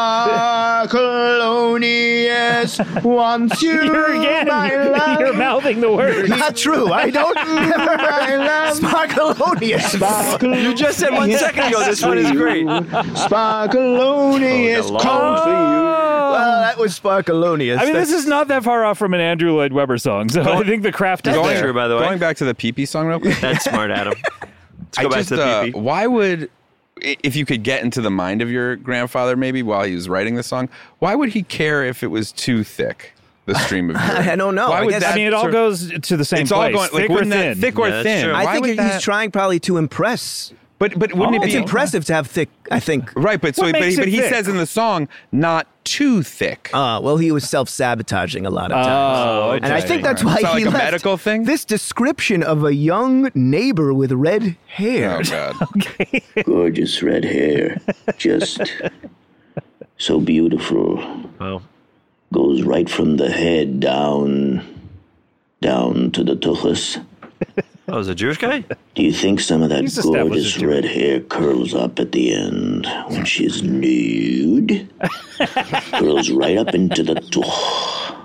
Sparkalonius wants you. You're again. my You're, love. you're mouthing the word. Not true. I don't ever My love. Sparkalonius. You just said one second ago this one is great. Sparkalonius Oh, called for you. Well, that was Sparkalonius. I mean, this That's- is not that far off from an Andrew Lloyd Webber song, so I think the craft is That's there. true, by the way. Going back to the pee pee song real quick. That's smart, Adam. Let's I go back just, to the uh, pee-pee. why would, i- if you could get into the mind of your grandfather, maybe while he was writing the song, why would he care if it was too thick? The stream of urine? I don't know. Why I would guess- that I mean, it all sort- goes to the same It's place. all going like thick or wouldn't thin. that thick or Yeah, that's thin? true. I Why think would he's that? trying probably to impress. But but wouldn't Oh. it It's be impressive to have thick, I think. right? But so What but, makes he- but it he thick? says in the song not too thick. Uh, well, he was self-sabotaging a lot of times. Oh, And I think that's All why right. Is that he like a left medical thing? this description of a young neighbor with red hair. Oh god. Gorgeous red hair. Just so beautiful. Wow. Goes right from the head down, down to the tuchus. Oh, is it a Jewish guy? Do you think some of that He's established gorgeous as Jewish. red hair curls up at the end when she's nude? Curls right up into the tuch.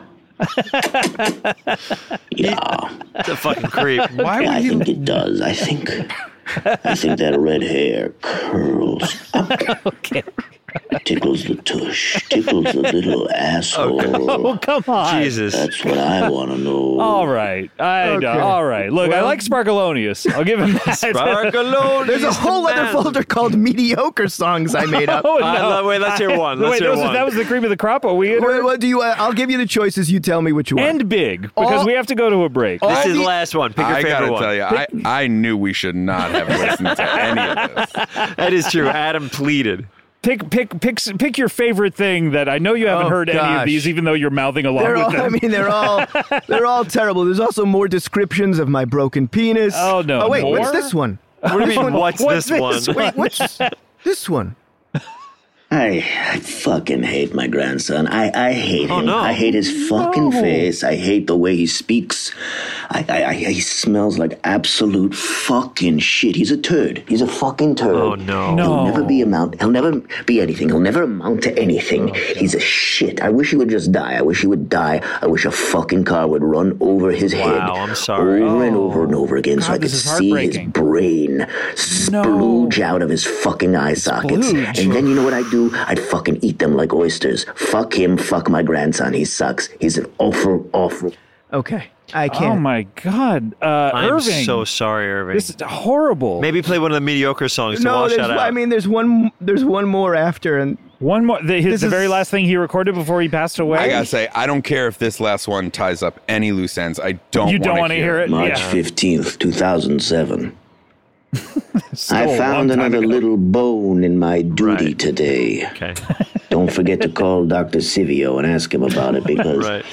Yeah, It's a fucking creep. Why yeah, I would he? think it does. I think, I think that red hair curls up. Okay. Tickles the tush, tickles the little asshole. Oh, come on. Jesus. That's what I want to know. All right. I know. All right. Look, I like Sparkalonius. I'll give him that. Sparkalonius There's a whole the other man. folder called mediocre songs I made up. Oh, no. I love- wait, let's hear one. Let's wait, hear that was, one. that was the cream of the crop. Are we in? What, what do you? Uh, I'll give you the choices. You tell me which one. And big, because All- we have to go to a break. This all is the the- last one. Pick your I favorite gotta one. tell you, I, I knew we should not have listened to any of this. That is true. Adam pleaded. Pick, pick, pick, pick your favorite thing that I know you haven't Oh, heard any of gosh. these, even though you're mouthing along They're with all, them. I mean, they're all they're all terrible. There's also more descriptions of my broken penis. Oh, no. Oh wait, More? what's this one? What do you mean, what's, What's this, this one? Wait, what's this one? I, I fucking hate my grandson. I, I hate Oh, him. no. I hate his fucking face. I hate the way he speaks. I, I, I, he smells like absolute fucking shit. He's a turd. He's a fucking turd. Oh, no. No. He'll never be amount. He'll never be anything. He'll never amount to anything. He's a shit. I wish he would just die. I wish he would die. I wish a fucking car would run over his head. Wow, I'm sorry. Over and over and over again, so God, I could this is see his heartbreaking. brain splooge out of his fucking eye sockets. Splooge. And then you know what I'd do? I'd fucking eat them like oysters. Fuck him. Fuck my grandson. He sucks. He's an awful, awful. Okay, I can't. Oh my God, uh, I'm Irving! so sorry, Irving. This is horrible. Maybe play one of the mediocre songs to no, wash there's. that out. I mean, there's one. There's one more after, and One more. The, his, This the is- very last thing he recorded before he passed away. I gotta say, I don't care if this last one ties up any loose ends. I don't. You don't want wanna to hear it? March Yeah. fifteenth, two thousand seven. Still a I long found time another ago. little bone in my duty Right. today. Okay. Don't forget to call Doctor Sivio and ask him about it because Right.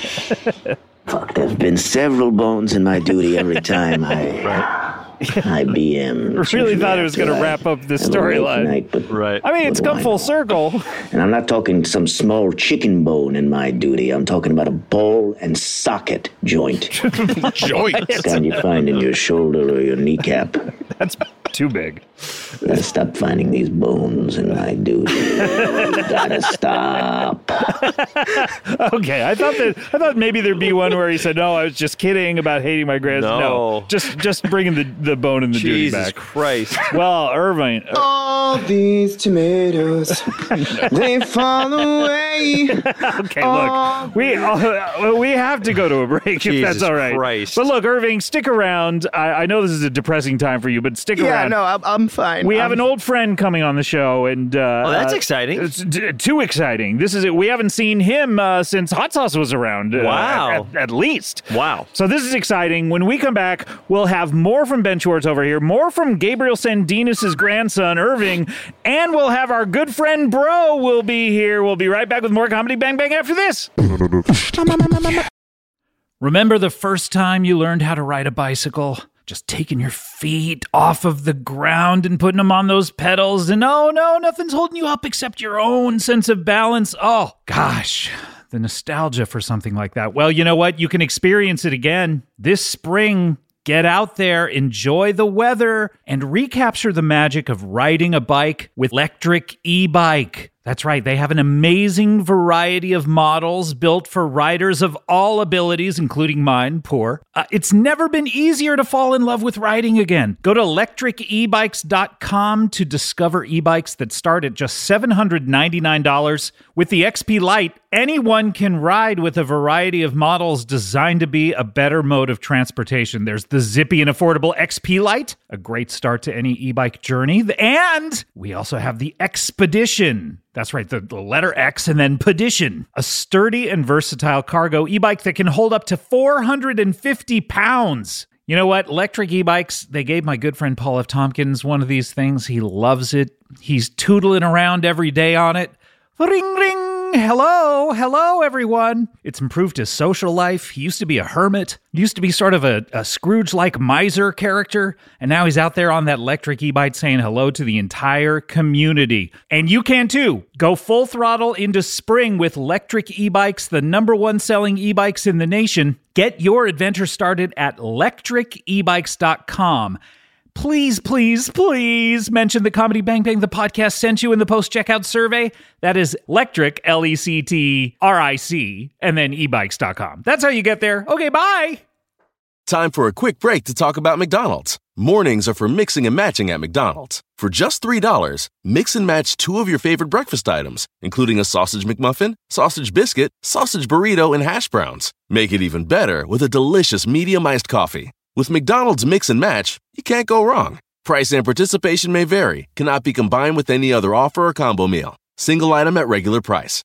fuck, there's been several bones in my duty every time I I B M. Really thought it was going to wrap up the storyline. Right. I mean, it's what come do I full know? circle. And I'm not talking some small chicken bone in my duty. I'm talking about a ball and socket joint. Joint. The kind you find in your shoulder or your kneecap. That's too big. Gotta stop finding these bones in my duty. You gotta stop. Okay, I thought that I thought maybe there'd be one where he said, "No, I was just kidding about hating my grandson." No. just just bringing the, the bone in the duty Jesus back. Christ. Well, Irving, uh, all these tomatoes, they fall away. okay, look, we uh, we have to go to a break if Jesus that's all right. Christ. But look, Irving, stick around. I, I know this is a depressing time for you, but stick Yeah, around. no, I'm, I'm fine. We I'm, have an old friend coming on the show, and uh, Oh, that's uh, exciting. It's d- too exciting. This is it. We haven't seen him uh, since Hot Sauce was around. uh, Wow. at, at least. Wow. So this is exciting. When we come back, we'll have more from Ben Schwartz over here, more from Gabriel Sandinas' grandson, Irving, and we'll have our good friend Bro will be here. We'll be right back with more Comedy Bang Bang after this. Remember the first time you learned how to ride a bicycle? Just taking your feet off of the ground and putting them on those pedals, and oh no, nothing's holding you up except your own sense of balance. Oh, gosh. The nostalgia for something like that. Well, you know what? You can experience it again this spring. Get out there, enjoy the weather, and recapture the magic of riding a bike with Electric E-Bike. That's right, they have an amazing variety of models built for riders of all abilities, including mine, poor. Uh, it's never been easier to fall in love with riding again. Go to electric e bikes dot com to discover e-bikes that start at just seven hundred ninety-nine dollars. With the X P Lite, anyone can ride with a variety of models designed to be a better mode of transportation. There's the zippy and affordable X P Lite, a great start to any e-bike journey. And we also have the Expedition. That's right, the, the letter X and then Pedition, a sturdy and versatile cargo e-bike that can hold up to four hundred fifty pounds. You know what? Electric e-bikes, they gave my good friend Paul F. Tompkins one of these things. He loves it. He's tootling around every day on it. Ring, ring. Hello. Hello, everyone. It's improved his social life. He used to be a hermit. He used to be sort of a, a Scrooge-like miser character. And now he's out there on that electric e-bike saying hello to the entire community. And you can too. Go full throttle into spring with electric e-bikes, the number one selling e-bikes in the nation. Get your adventure started at electric e bikes dot com. Please, please, please mention the Comedy Bang Bang, the podcast sent you in the post-checkout survey. That is electric, L E C T R I C, and then e bikes dot com. That's how you get there. Okay, bye. Time for a quick break to talk about McDonald's. Mornings are for mixing and matching at McDonald's. For just three dollars, mix and match two of your favorite breakfast items, including a sausage McMuffin, sausage biscuit, sausage burrito, and hash browns. Make it even better with a delicious medium iced coffee. With McDonald's Mix and Match, you can't go wrong. Price and participation may vary. Cannot be combined with any other offer or combo meal. Single item at regular price.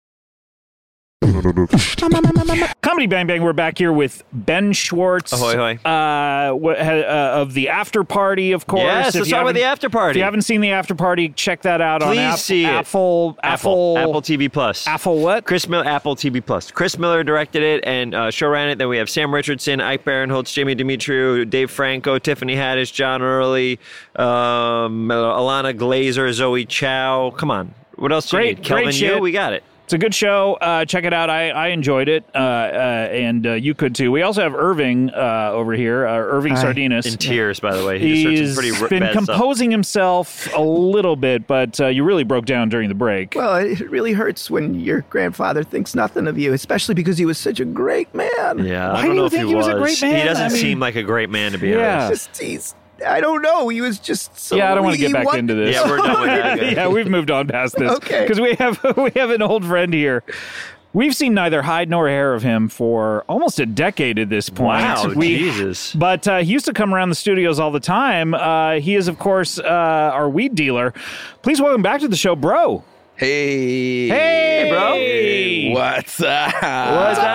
Comedy Bang Bang, we're back here with Ben Schwartz. Ahoy, hoy. Uh, wh- uh, of the After Party, of course. Yes, If let's you talk about haven't- the After If Party. you haven't seen the After Party, check that out on Please App- see it. Apple, Apple, Apple, Apple T V Plus. Apple what? Chris Miller, Apple T V Plus. Chris Miller directed it and uh, show ran it. Then we have Sam Richardson, Ike Barinholtz, Jamie Demetriou, Dave Franco, Tiffany Haddish, John Early, um, Alana Glazer, Zoe Chow. Come on. What else do Great- you need? Kelvin, great you? shit. We got it. It's a good show. Uh, check it out. I, I enjoyed it, uh, uh, and uh, you could too. We also have Irving uh, over here, uh, Irving Hi. Sardinas. In tears, by the way. He just heard He's some pretty r- been bad stuff. composing himself a little bit, but uh, you really broke down during the break. Well, it really hurts when your grandfather thinks nothing of you, especially because he was such a great man. Yeah, Why I do don't you know if think he he was was. a great man? He doesn't I mean- seem like a great man, to be Yeah. honest. Just, he's, I don't know. He was just so. yeah, I don't want to get he back wa- into this. Yeah, we're done with that. guys. yeah, we've moved on past this. Okay. Because we have we have an old friend here. We've seen neither hide nor hair of him for almost a decade at this point. Wow, we, Jesus. But uh, he used to come around the studios all the time. Uh, he is, of course, uh, our weed dealer. Please welcome back to the show, bro. Hey, Hey, bro. Hey, what's up? What's up,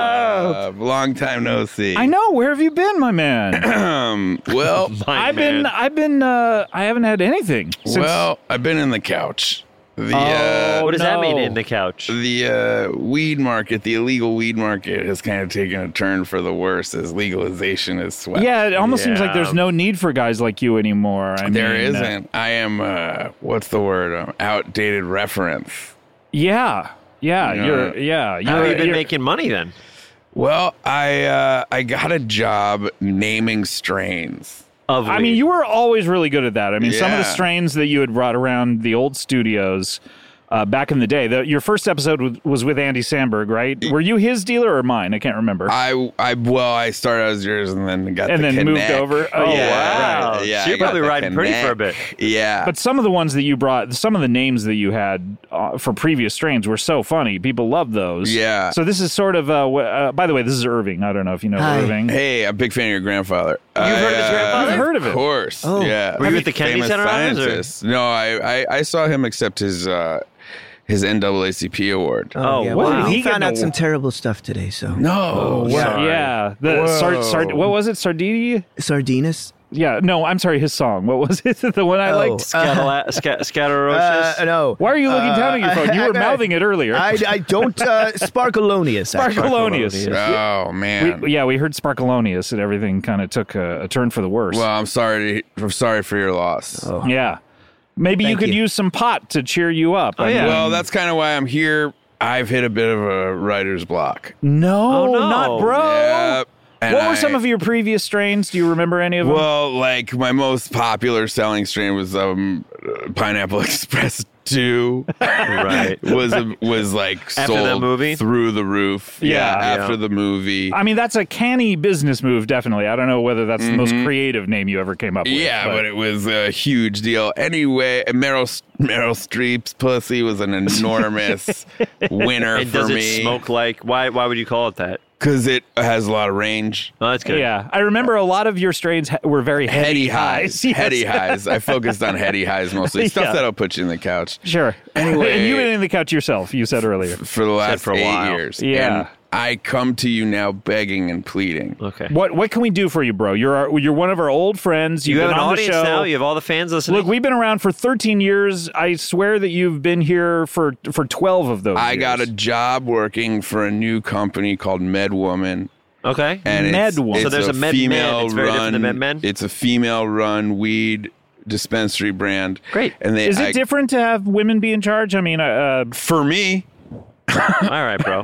Uh, long time no see. I know. Where have you been, my man? Um, well, My I've been, man. I've been, uh, I haven't had anything. Since, well, I've been in the couch. The Oh, uh, What does that mean no. in the couch? the uh, weed market, the illegal weed market, has kind of taken a turn for the worse as legalization is swept. yeah, it almost seems like Yeah. there's no need for guys like you anymore. I There mean, uh, isn't. I am. Uh, what's the word? Um, outdated reference. yeah, yeah, Yeah. you're, yeah. You're, How have you been you're- making money then? Well, I uh, I got a job naming strains. Of I weed? mean, you were always really good at that. I mean, some of the Yeah. strains that you had brought around the old studios uh, back in the day. The, your first episode was, was with Andy Samberg, right? Were you his dealer or mine? I can't remember. I I well, I started as yours and then got And the then moved Connect. over? Oh, yeah, wow. right. Yeah, So you're I got probably the riding pretty for a Connect. bit. Yeah, But some of the ones that you brought, some of the names that you had uh, for previous strains were so funny. People loved those. Yeah. So this is sort of, uh, w- uh, by the way, this is Irving. I don't know if you know Hi. Irving. hey, I'm a big fan of your grandfather. You've heard of his I, uh, grandfather? I've heard of Of it. course. Oh. Yeah. Were you at the Kennedy Famous Center office, or- scientist. No, I, I I saw him accept his uh, his N double A C P award. Oh, yeah. wow. Well, He he got found no- out some terrible stuff today. So No. Yeah, Sorry. yeah. The sard, sard, what was it? Sardini? Sardinas. Yeah. No, I'm sorry. His song. What was it? The one I Oh, liked. Scatala- sca- Scatterocious? Uh, no. Why are you looking down at your phone? You I- were I- mouthing it earlier. I, I don't uh, Sparkalonius. actually. Sparkalonius. Oh man. We, yeah, we heard Sparkalonius and everything kind of took a, a turn for the worse. Well, I'm sorry. To, I'm sorry for your loss. Oh. yeah. Maybe you Thank could you. use some pot to cheer you up. Oh, I yeah. mean- Well, that's kind of why I'm here. I've hit a bit of a writer's block. no, Oh, no. not bro. Yep. And What were I- some of your previous strains? Do you remember any of them? Well, like my most popular selling strain was um, uh, Pineapple Express two. Right. was was like After the sold movie? through the roof. Yeah. after Yeah. the movie. I mean, that's a canny business move, definitely. I don't know whether that's the most creative name you ever came up with. Mm-hmm. yeah, but it was a huge deal. Anyway, Meryl Meryl Streep's pussy was an enormous winner And for does it me smoke like, why Why would you call it that? because it has a lot of range. Oh, that's good. Yeah, I remember a lot of your strains ha- were very heady, Heady highs, Yes. heady highs. I focused on heady highs mostly. Stuff Yeah. that'll put you in the couch. Sure. Anyway. and you've been in the couch yourself. You said earlier. For the last for a eight while. years. Yeah. And I come to you now begging and pleading. Okay. What What can we do for you, bro? You're our, you're one of our old friends. You've You have been an on audience the show. now? You have all the fans listening? Look, we've been around for thirteen years. I swear that you've been here for for twelve of those. I years. got a job working for a new company called MedWoman. Okay. And it's, MedWoman. it's So there's a Med Men. female It's very different run, than Med Men? It's a female run weed dispensary brand. Great. And they Is it I- different to have women be in charge? I mean, uh, for me? All right, bro.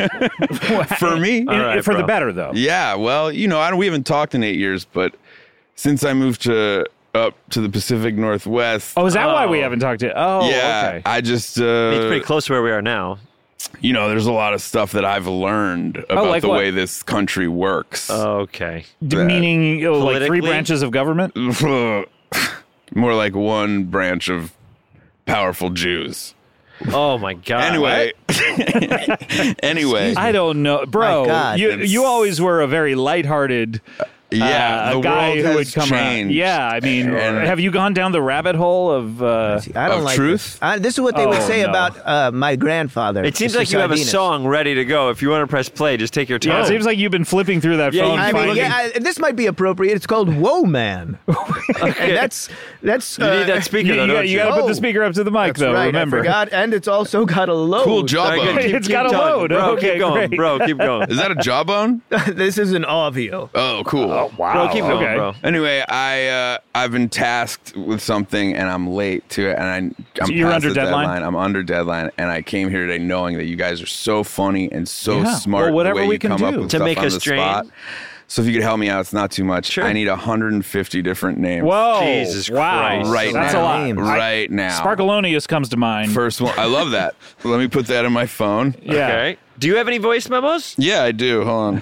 For me? All right, for the bro. better though. Yeah, well, you know, I don't, we haven't talked in eight years, but since I moved to up to the Pacific Northwest, Oh, is that why we Oh. haven't talked to? Oh, yeah, okay. I just, It's uh, pretty close to where we are now. you know, there's a lot of stuff that I've learned about like the what? way this country works. Okay. D- Meaning, you know, like three Politically? branches of government. More like one branch of powerful Jews. Oh, my God. Anyway, anyway, I don't know, bro. My God. you It's- you always were a very lighthearted. yeah, uh, the a guy world who has would come changed. around. Yeah, I mean, And- have you gone down the rabbit hole of? Uh, See, I don't Of like truth? This. I, this is what they would Oh, say no. about uh, my grandfather. It seems Mister like you have a Sardinas. song ready to go. If you want to press play, just take your time. yeah, it seems like you've been flipping through that Yeah, phone. you I keep mean, finding- yeah, I, this might be appropriate. It's called "Whoa, Man," and that's that's. You uh, need that speaker, you, though, you, don't got, you? you got to put Oh, the speaker up to the mic, That's though. right. Remember, I forgot, and it's also got a load. Cool All right, jawbone. good. Keep- It's keep got a talking, load. Bro, Okay, keep going, great. bro. Keep going. Is that a jawbone? This is an audio. Oh, cool. Oh, wow. Bro, keep going, Okay. bro. Anyway, I uh, I've been tasked with something and I'm late to it, and I, I'm So you're past under the deadline? I'm under deadline, and I came here today knowing that you guys are so funny and so Yeah. smart. Well, whatever the way we you can come up do. with To stuff make on us the strain. spot. So if you could help me out, it's not too much. Sure. I need one hundred fifty different names. Whoa. Jesus wow. Christ. Right That's now. a lot. Names. Right now. Sparkalonius comes to mind. First one. I love that. Let me put that in my phone. yeah. Okay. Do you have any voice memos? Yeah, I do. Hold on.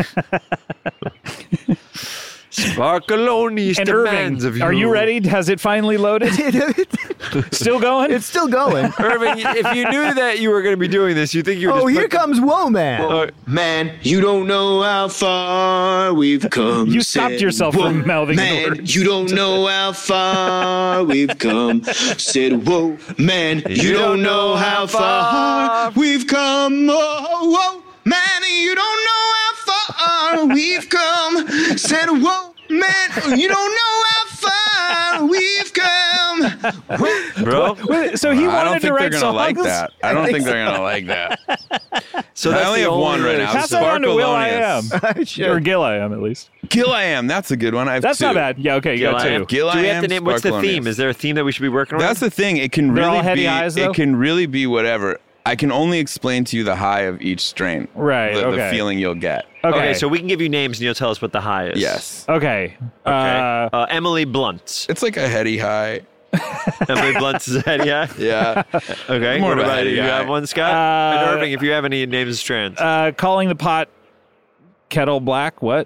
Sparkalonius And demands Irving, of you. are you ready? Has it finally loaded? Still going? It's still going. Irving, if you knew that you were going to be doing this, you think you would Oh, just here put the- comes Whoa Man. Uh, Man, you don't know how far we've come. You stopped Said, yourself "Whoa, from mouthing the Man, words. you don't know how far we've come. Said, whoa, man, you, don't know how far we've come. Oh, whoa, man, you don't know how far we've come. Said, whoa, man, you don't know how far we've come. bro. Wait, so he I don't wanted to think they're write gonna songs? like that. I don't think they're gonna like that. So I that's only the have only one right way- now. Pass that on to Will I Am. Sparkalonius. Or Gil I Am, at least. Gil I Am. That's a good one. I have That's two. not bad. Yeah, okay, you got Gil-I-Am. two. Gil Do we I have to Am, name? What's the Sparkalonius. theme? Is there a theme that we should be working on? That's the thing. It can They're all really heady be. highs, though? It can really be whatever. I can only explain to you the high of each strain. Right, The, the okay. feeling you'll get. Okay. Okay, so we can give you names and you'll tell us what the high is. Yes. Okay. Okay. Uh, Uh, Emily Blunt. It's like a heady high. Emily Blunt is a head, yeah? Yeah. Okay. More what of a about heady you? You guy. have one, Scott? Uh, and Irving, if you have any names and strands. uh, calling the pot kettle black. What?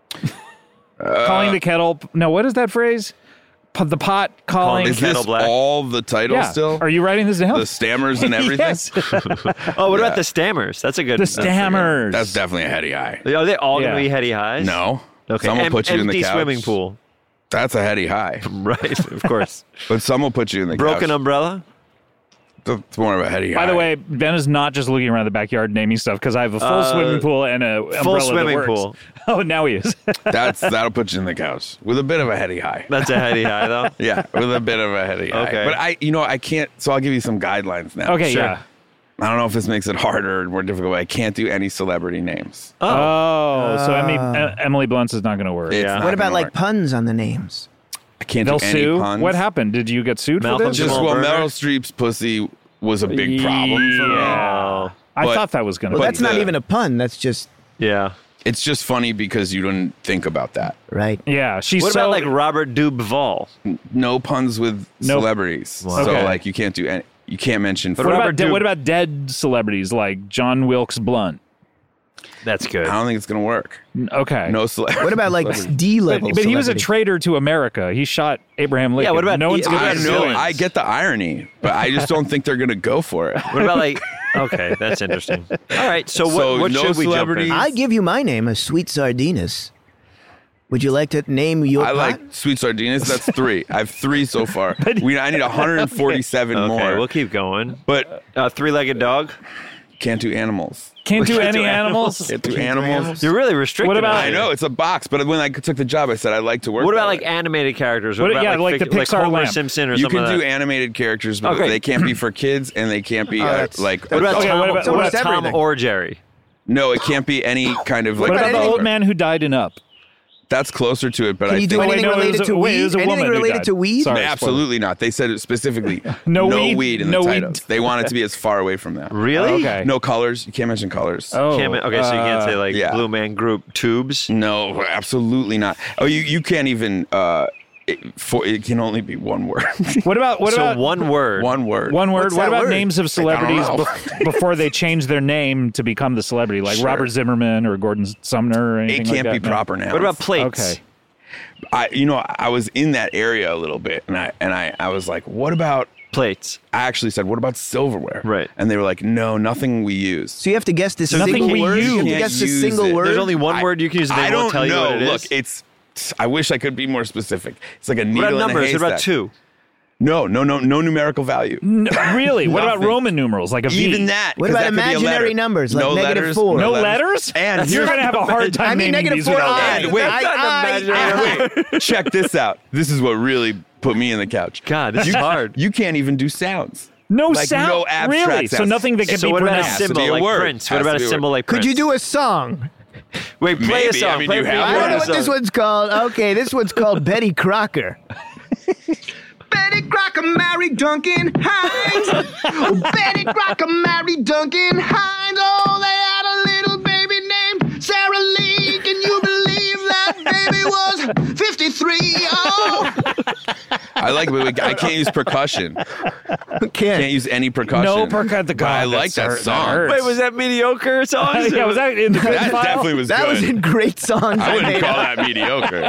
Uh, calling the kettle. No, what is that phrase? P- the pot calling. Is Kettle this Black. all the title yeah. still? Are you writing this down? The stammers and everything? Yes. oh, what yeah. about the Stammers? That's a good. The that's a good- stammers. That's definitely a heady high. Are they all Yeah. going to be heady highs? No. Okay. Some will Em- put you in the empty couch. swimming pool. That's a heady high. Right, of course. But some will put you in the Broken couch. umbrella. It's more of a heady high. By the way, Ben is not just looking around the backyard naming stuff because I have a full Uh, swimming pool and a umbrella Full that swimming works. pool. Oh, now he is. that's that'll put you in the couch with a bit of a heady high. That's a heady high, though. Yeah, with a bit of a heady high. Okay. But I, you know, I can't. So I'll give you some guidelines now. Okay, Sure. yeah. I don't know if this makes it harder or more difficult, but I can't do any celebrity names. Oh, so Emily, E- Emily Blunt's is not going to work. It's Yeah. not What about gonna like work. puns on the names? I can't They'll do any sue. puns. What happened? Did you get sued Malcolm for this? Just Jamal well, Bernard? Meryl Streep's pussy was a big problem for me. Yeah. I But- thought that was going to Well, be. that's not the- even a pun. That's just Yeah. It's just funny because you don't think about that. right. Yeah, she's What so about like Robert Duvall? No puns with Nope. celebrities. So Okay. like you can't do any. You can't mention. What Robert about, de- Dub- what about dead celebrities like John Wilkes Blunt? That's good. I don't think it's gonna work. Okay. No celebrity. What about like D but, level? but he was a traitor to America. He shot Abraham Lincoln. what about- no one's yeah, going what I to about know. villains? I get the irony, but I just don't think they're gonna go for it. What about like? Okay, that's interesting. All right, so what, So what no should we jump celebrities? in? I give you my name, a sweet sardinus. Would you like to name your I pot? like sweet sardines. That's three. I have three so far. We I need one hundred forty-seven Okay, more. we'll keep going. But Uh, three-legged dog. can't do animals. Can't do Can't any do animals. Can't do animals. You're really restricted. What about- I know it's a box, but when I took the job, I said I'd like to work. What about that like way. animated characters? What- What, about yeah, like, like the fic- like Pixar Homer lamp. Simpson or You something can like do that? animated characters, but Oh, great. they can't be for kids and they can't be Oh, uh, that's- like. What about Okay, Tom, what about- what what about about Tom everything? or Jerry? No, it can't be any kind of like. What about the any- old man who died in Up? That's closer to it, but Can I you do think Oh, wait, anything no, it related was a- to wait, it weed? was a Anything woman who related died. to weed? Sorry. absolutely not. They said it specifically. No no weed? weed in No the weed. titles. They want it to be as far away from that. Really? Okay. No colors. You can't mention colors. Oh, Can't, okay, so you can't say uh, like yeah. Blue Man Group tubes. No, absolutely not. Oh, you you can't even. Uh, it, for it can only be one word. What about what so about one word. one word. One word. What's What that about word? names of celebrities know. bef- before they change their name to become the celebrity, like Sure. Robert Zimmerman or Gordon Sumner or anything It can't like be that? No? proper now. What about plates? Okay. I, you know, I was in that area a little bit, and I and I, I was like, what about? Plates. I actually said, what about silverware? Right. And they were like, no, nothing we use. So you have to guess this nothing single we word. use. You have to Can't guess the use single it. word. There's only one I- word you can use and they I won't don't tell you know. what it is. Look, it's. I wish I could be more specific. It's like a needle What about in a numbers? haystack. What about two? No, no, no, no numerical value. No, really? What about Nothing. Roman numerals, like a V? Even that. What 'cause about that could be a imaginary letter. numbers, like no negative letters, four? No letters? And You're here's- going to have a hard time I mean, naming negative these four without I. And wait, I, I, imaginary I, Wait, check this out. This is what really put me in the couch. God, this is hard. You can't even do sounds. No Like, sound? no abstract Really? So sounds. nothing that can So be what about a pronounced? to be symbol a like word. Prince? Has What about to a be a symbol word. like Could Prince? you do a song? Wait, play Maybe. a song. I mean, play you a have I video don't know of what the this song. one's called. Okay, this one's called Betty Crocker. Betty Crocker married Duncan Hines. Oh, Betty Crocker married Duncan Hines. Oh, they had a little baby named Sarah Lee. Can you believe that baby was fifty-three? Oh, I like it. I can't use percussion. Can't. Can't use any percussion. No percussion. But I like that song. Wait, was that mediocre songs? yeah, was that in the good That file? definitely was That good. was in great songs. I wouldn't made call up. that mediocre.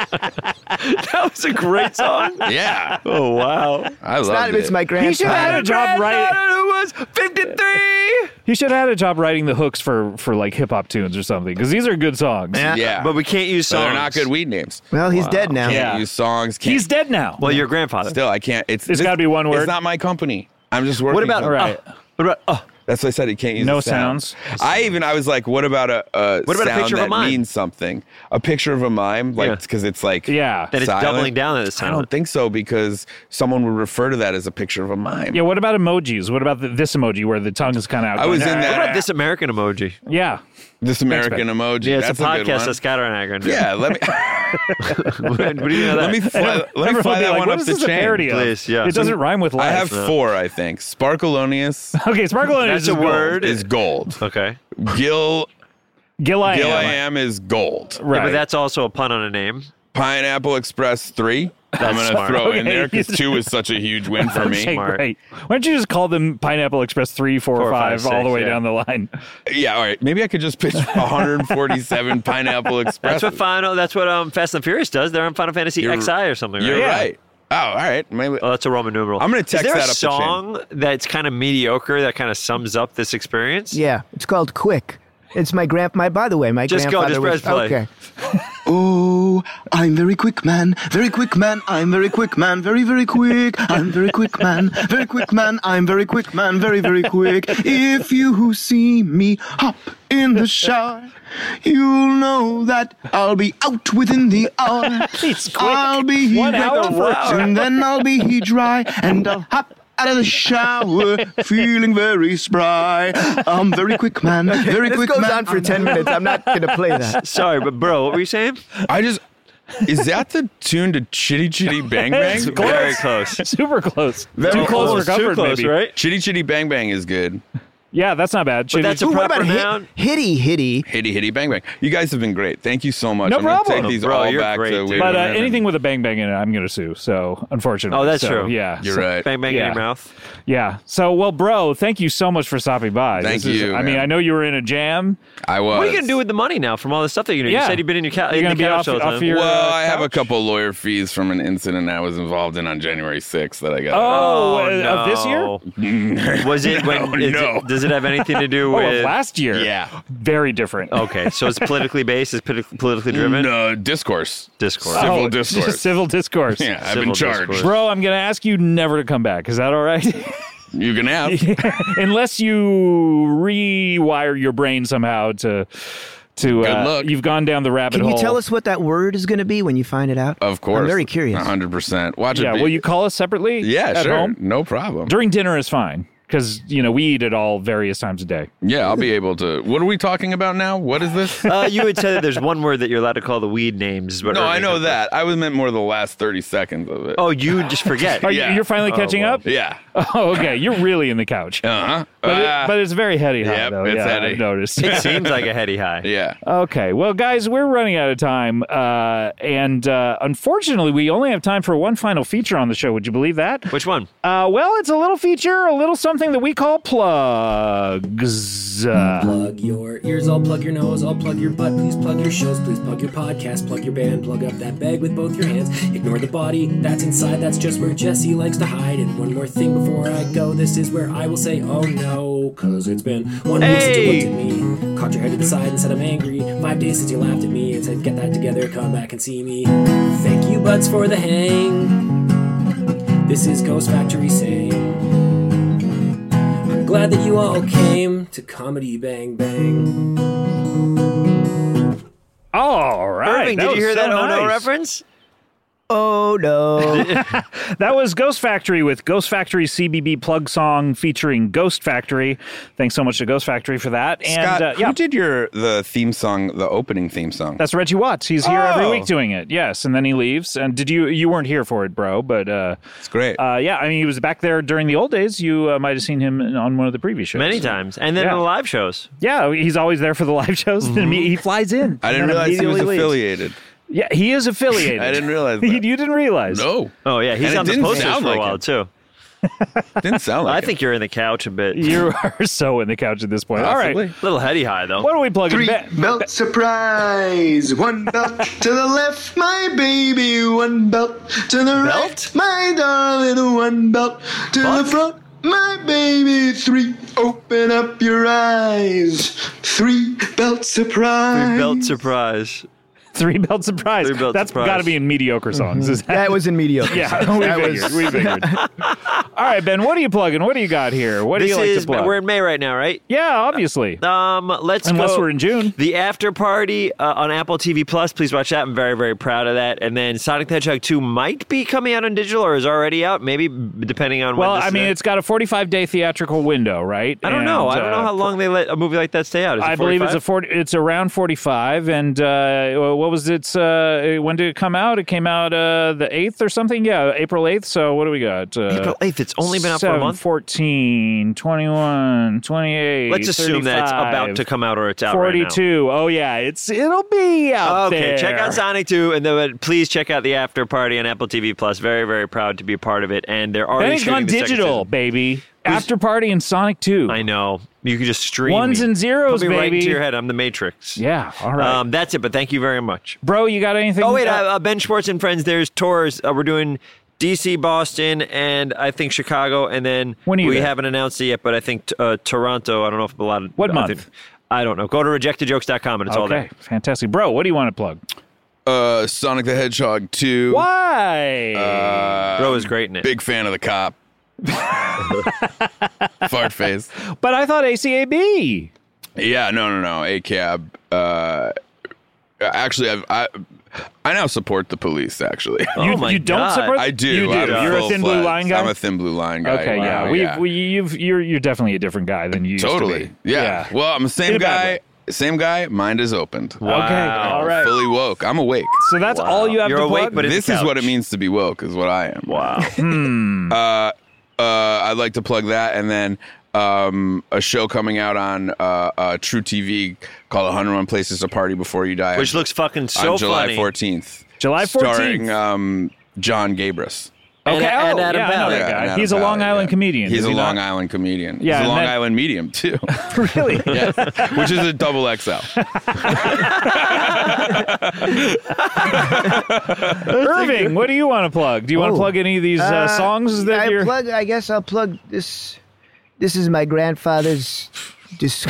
That was a great song. Yeah. Oh wow! I It's love not, it. it's my grandfather. He should have had a job writing. Granddaughter was fifty-three. He should have had a job writing the hooks for for like hip hop tunes or something because these are good songs. Yeah. Yeah. But we can't use So songs. they're not good weed names. Well, he's dead now. Can't Yeah. use songs. Can't, He's dead now. Well, your grandfather. Still, I can't. It's It's gotta be one word. It's not my company. I'm just working. What about for- Right. oh, what about oh? That's what I said. He can't use No the sound. sounds. I even I was like, what about a, a What about a sound picture of a that mime? means something? A picture of a mime, Yeah. like because it's like Yeah. Then it's silent. doubling down at this I time. don't think so because someone would refer to that as a picture of a mime. Yeah, what about emojis? What about the, this emoji where the tongue is kind of out? I was going, in "Ah." that- What about this American emoji? Yeah. This American Ben. emoji. Yeah, it's That's a a good podcast one. that Scatter and I are gonna do. Yeah, let me what do you know let me that? fly, let me Everyone fly will be that like, one what up is the this a chain. parody of? Please, yeah. It doesn't rhyme with life. I have no. four, I think. Sparkalonius Okay, Sparkle That's is a gold. word. is gold. Okay. Gil Gil I Gil I am. am is gold. Right. Yeah, but that's also a pun on a name. Pineapple Express three. I'm gonna smart. throw in Okay. there because two is such a huge win for me. Okay, Smart. great. Why don't you just call them Pineapple Express three, four, Four, five, five, all the six, way yeah. down the line? Yeah, all right. Maybe I could just pitch one hundred forty-seven Pineapple Express. That's what Final. That's what um Fast and Furious does. They're on Final Fantasy You're- X I or something. Right? You're Yeah. right. Oh, all right. Maybe. Oh, that's a Roman numeral. I'm gonna text Is there that a up the chain. song that's kind of mediocre that kind of sums up this experience? Yeah, it's called Quick. It's my grand. My by the way, my Just go, grandfather just was press play. okay. oh, I'm very quick, man. Very quick, man. I'm very quick, man. Very, very quick. I'm very quick, man. Very quick, man. I'm very quick, man. Very, very quick. If you see me hop in the shower, you'll know that I'll be out within the hour. He's quick. I'll be One like hour a per fox, hour. and then I'll be dry, and I'll hop out of the shower, feeling very spry. I'm very quick, man. Very This quick, goes man. on for ten minutes. I'm not gonna play that. Sorry, but bro, what were you saying? I just. Is that the tune to Chitty Chitty Bang Bang? It's close. Very close. Super close. Very Too close close. for comfort, Too close, maybe. right? Chitty Chitty Bang Bang is good. Yeah, that's not bad. But that's a Ooh, what proper about noun. hit, hitty hitty? Hitty Hitty Bang Bang. You guys have been great. Thank you so much. No I'm gonna problem. take these Bro, all you're back great, to dude. Weird But uh, Women. anything with a bang bang in it, I'm going to sue. So, unfortunately. Oh, that's So, true. Yeah. You're So- right. Bang bang in Yeah. your mouth. Yeah. So, well, bro, thank you so much for stopping by. Thank This is- you, I mean, man. I know you were in a jam. I was. What are you gonna do with the money now from all the stuff that you do? Yeah. You said you've been in your couch. You're in gonna the be couch off- all the off time. your- Well, uh, I have a couch? couple lawyer fees from an incident I was involved in on January sixth that I got. Oh, uh, of this year? Was it when? No, is no. It, does it have anything to do Oh, with? of last year. Yeah. Very different. Okay, so it's politically based. It's politi- politically driven. No, discourse. Discourse. Civil Oh, discourse. Civil discourse. Yeah, I've Civil been charged. discourse. Bro, I'm going to ask you never to come back. Is that all right? You can have. Unless you rewire your brain somehow to to Good uh, luck. you've gone down the rabbit Can hole. you tell us what that word is going to be when you find it out? Of course. I'm very curious. one hundred percent. Watch Yeah, it be. will you call us separately? Yeah, at sure. home? No problem. During dinner is fine because you know we eat it all various times a day. Yeah, I'll be able to. What are we talking about now? What is this? Uh, you would say that there's one word that you're allowed to call the weed names. But No, I know that. I was meant more the last thirty seconds of it. Oh, you just forget. Are you, Yeah. you're finally Oh, catching well. up? Yeah. Oh, okay. You're really in the couch. Uh-huh. But, it- Ah. but it's very heady high, Yep, though. it's yeah, heady. I've noticed. It seems like a heady high. Yeah. Okay. Well, guys, we're running out of time. Uh, and uh, unfortunately, we only have time for one final feature on the show. Would you believe that? Which one? Uh, well, it's a little feature, a little something that we call plugs. Uh, Plug your ears, I'll plug your nose, I'll plug your butt, please plug your shows, please plug your podcast, plug your band, plug up that bag with both your hands, ignore the body that's inside, that's just where Jesse likes to hide. And one more thing before I go, this is where I will say, oh no, cause it's been one week since you looked at me, caught your head to the side and said I'm angry, five days since you laughed at me and said get that together, come back and see me. Thank you buds for the hang, this is Ghost Factory saying, I'm glad that you all came to Comedy Bang Bang. all right. Irving, that did you was hear so that Oh No nice. reference? Oh, no. That was Ghost Factory with Ghost Factory's C B B plug song featuring Ghost Factory. Thanks so much to Ghost Factory for that. And Scott, uh, yeah, who did your the theme song, the opening theme song? that's Reggie Watts. He's here every Oh. week doing it. Yes, and then he leaves. And did you you weren't here for it, bro? But uh, It's great. uh, yeah, I mean, he was back there during the old days. You uh, might have seen him on one of the previous shows Many times. And then Yeah. in the live shows. Yeah, he's always there for the live shows. Mm-hmm. Then he he flies in. I didn't and then realize he was immediately leaves. affiliated. Yeah, he is affiliated. I didn't realize You that. didn't realize? No. Oh, yeah. He's And it on the didn't posters sound for a like while, him. too. Didn't sound like I it. think you're in the couch a bit. You are so in the couch at this point. All Possibly. right. A little heady high, though. What are we plugging? Three Ba- belt surprise. One belt to the left, my baby. One belt to the Belt? right, my darling. One belt to What? the front, my baby. Three, open up your eyes. Three belt surprise. Belt surprise. Three belt surprise. Three belt That's surprise. got to be in mediocre songs. Is that? That was in mediocre. Yeah, we That figured. was- We figured. All right, Ben. What are you plugging? What do you got here? What do This you like is, to plug? we're in May right now, right? yeah, obviously. Um, let's Unless go. we're in June. The After Party uh, on Apple T V Plus. Please watch that. I'm very, very proud of that. And then Sonic the Hedgehog two might be coming out on digital or is already out, maybe depending on when Well, this I mean, is. it's got a forty-five day theatrical window, right? I don't know. And, I don't know uh, how long they let a movie like that stay out. Is it I believe it's a forty-five? forty. It's around forty-five. And uh, what was its? Uh, when did it come out? It came out uh, the eighth or something. Yeah, April eighth. So what do we got? Uh, April eighth. It's only been out for a seven, month. fourteen, twenty-one, twenty-eight. Let's assume that it's about to come out or it's out right now. forty-two. Oh yeah, it's it'll be out Okay, there. check out Sonic two, and then please check out the After Party on Apple T V Plus. Very, very proud to be a part of it, and they're already Then it's gone shooting the second digital, season. baby. After Party and Sonic two. I know. You can just stream Ones me. and zeros, Put me right baby. into your head. I'm the Matrix. Yeah. All right, Um, that's it. But thank you very much. bro. You got anything? Oh wait, uh, uh, Ben Schwartz and friends. There's tours. Uh, we're doing D C, Boston, and I think Chicago, and then When are you we there? haven't announced it yet. But I think uh, Toronto. I don't know if a lot of What I month? think- I don't know. Go to rejected jokes dot com and it's all okay, there. fantastic, bro. What do you want to plug? Uh, Sonic the Hedgehog two. Why? Uh, Bro is great in it. Big fan of the cop. Fart face. but I thought A C A B. Yeah, no, no, no. A C A B. Uh, actually, I've, I I now support the police. Actually, Oh you, my you don't God. support? I do. You do. I'm You're a thin blue full-fledged. line guy. I'm a thin blue line guy. Okay, yeah. Wow, We, yeah. we, you've, you're, you're definitely a different guy than you used Totally. to be. Yeah. Well, I'm the In same a bad guy. way. Same guy. Mind is opened. Okay, all right. Fully woke. I'm awake. So that's all you have You're to awake, plug? but it's This the is what it couch. means to be woke. Is what I am. Wow. Uh, uh, I'd like to plug that, and then um, a show coming out on uh, uh, True T V called one oh one Places to Party Before You Die. Which looks fucking so on July funny. fourteenth. July fourteenth. Starring um, John Gabris. Okay, And- and oh, Adam yeah, I know Pally. that Yeah, guy. and Adam He's a Long Pally, Island yeah. comedian. He's is a he Long not? Island comedian. Yeah, He's a and Long that- Island medium too, Really? which is a double X L. Irving, what do you want to plug? Do you want to Oh. plug any of these uh, Uh, songs that I you're... plug. I guess I'll plug this. This is my grandfather's. Dis-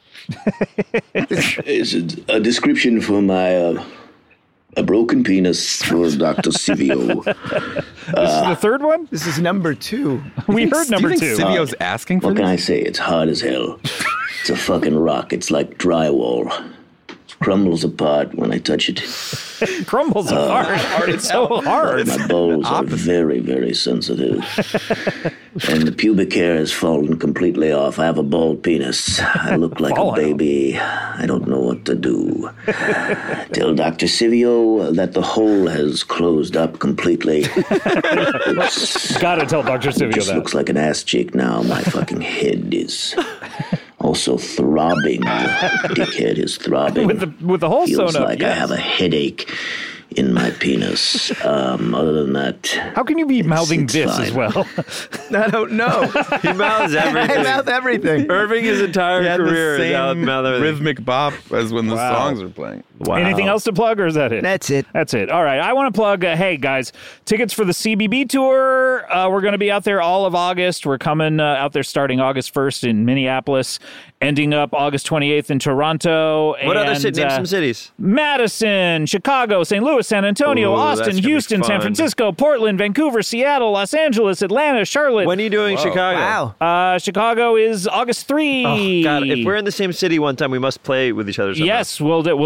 It's a, a description for my uh, a broken penis for Doctor Sivio. This is the third one? this is number two. We heard number Do you two. think Silvio's asking for What can I this? say? It's hard as hell. It's a fucking rock. It's like drywall. Crumbles apart when I touch it. Crumbles apart. It's so hard. My balls are very, very sensitive. And the pubic hair has fallen completely off. I have a bald penis. I look like a Fallen off. baby. I don't know what to do. Tell Doctor Sivio that the hole has closed up completely. It's, Gotta tell Doctor Sivio just that. looks like an ass cheek now. My fucking head is also throbbing. The dickhead is throbbing. With the with the hole Feels sewn up. like I yes. have a headache in my penis. Um, other than that, How can you be mouthing it's this fine. as well? I don't know. He mouths I everything. mouth everything. Irving, his entire He had career the is out same mouth everything. rhythmic bop as when the Wow. songs are playing. Wow. Anything else to plug, or is that it? That's it. That's it. All right. I want to plug, uh, hey, guys, tickets for the C B B tour. Uh, we're going to be out there all of August. We're coming uh, out there starting August first in Minneapolis, ending up August twenty-eighth in Toronto. What and, other cities? Name uh, some cities. Madison, Chicago, Saint Louis, San Antonio, Ooh, that's Austin, gonna be Houston, San fun. Francisco, Portland, Vancouver, Seattle, Los Angeles, Atlanta, Charlotte. When are you doing Chicago? Wow. uh, Chicago is August third. Oh, God, if we're in the same city one time, we must play with each other sometime. Yes, we'll do- we'll uh,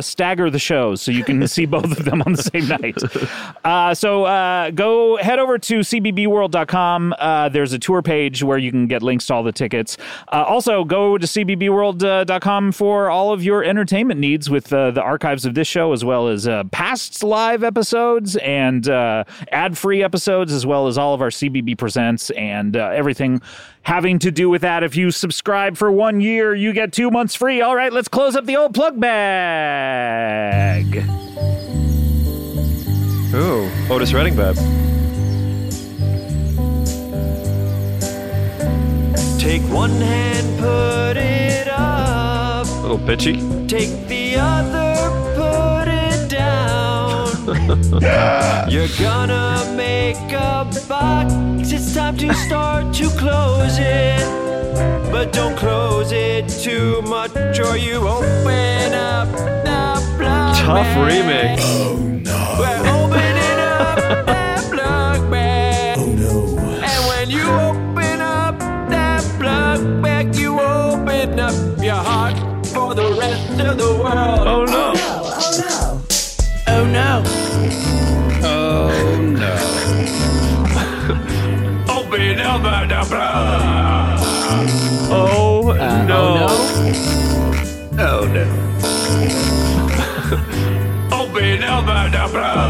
stagger the shows so you can see both of them on the same night. Uh, so uh, go head over to c b b world dot com. Uh, there's a tour page where you can get links to all the tickets. Uh, also, go to c b b world dot com for all of your entertainment needs with uh, the archives of this show, as well as uh, past live episodes and uh, ad-free episodes, as well as all of our C B B Presents and uh, everything having to do with that. If you subscribe for one year, you get two months free. All right, let's close up the old plug bag. Ooh, Otis Redding Bab. Take one hand, put it up. A little pitchy. Take the other, put it down. You're gonna make a box. It's time to start to close it. But don't close it too much or you open up the plug. Tough remix. Oh no. We're opening up that plug bag. Oh no. And when you open up that plug bag, you open up your heart for the rest of the world. Oh no. Oh no. Oh no. Open up the plug. Oh Uh, no. Oh no. Open up the plug.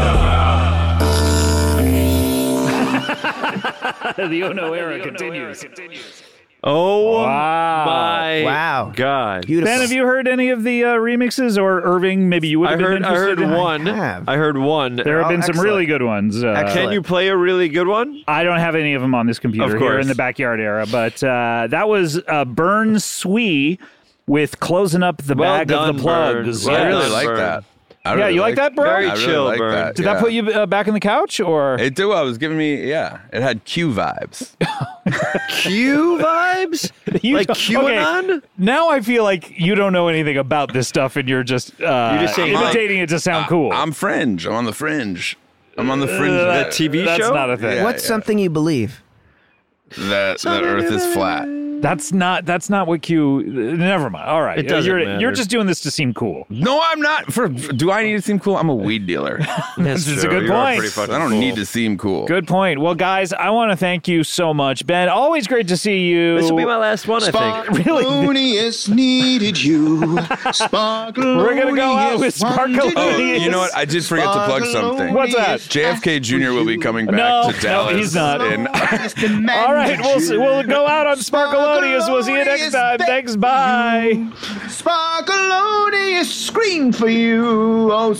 The Oh No era continues. Oh Wow. my Wow. God. Beautiful. Ben, have you heard any of the uh, remixes? Or Irving, maybe you would I have been heard I interested heard in? one. have. I heard one. There have Oh, been some excellent. really good ones. Uh, Can you play a really good one? I don't have any of them on this computer Of here course. in the backyard era, but uh, that was uh, Burn Swee with Closing Up the Well Bag done, of the Plugs. Burn. I Well really done, like Burn. that. I Yeah, really you like that, bro? Very I really chill, like Burn. that. Did yeah. that put you uh, back in the couch, or It did. I was giving me, yeah. It had Q vibes. Q vibes? You Like don't- QAnon? Okay, now I feel like you don't know anything about this stuff, and you're just uh, You're just saying, imitating it to sound cool. I'm fringe. I'm on the fringe. I'm on the fringe. Uh, of That it. T V That's show? not a thing. Yeah. What's something you believe? that the Earth is flat. That's not. That's not what Q. Never mind. All right. It doesn't you're, matter. you're just doing this to seem cool. No, I'm not. For do I need to seem cool? I'm a weed dealer. That's This is a true. good You are point. pretty fucking I don't cool. need to seem cool. Good point. Well, guys, I want to thank you so much, Ben. Always great to see you. This will be my last one, I think. Really? Sparkalonius needed you. Sparkalonius We're gonna go out with wanted Sparkalonius. Oh, you. you know what? I did forget to plug something. What's that? J F K Junior will be coming back No, to Dallas. no, he's not. in- All right, we'll see, we'll go out on Sparkalonius. We'll see you next time. Thanks. Bye. Sparkalonius screamed for you. Oh,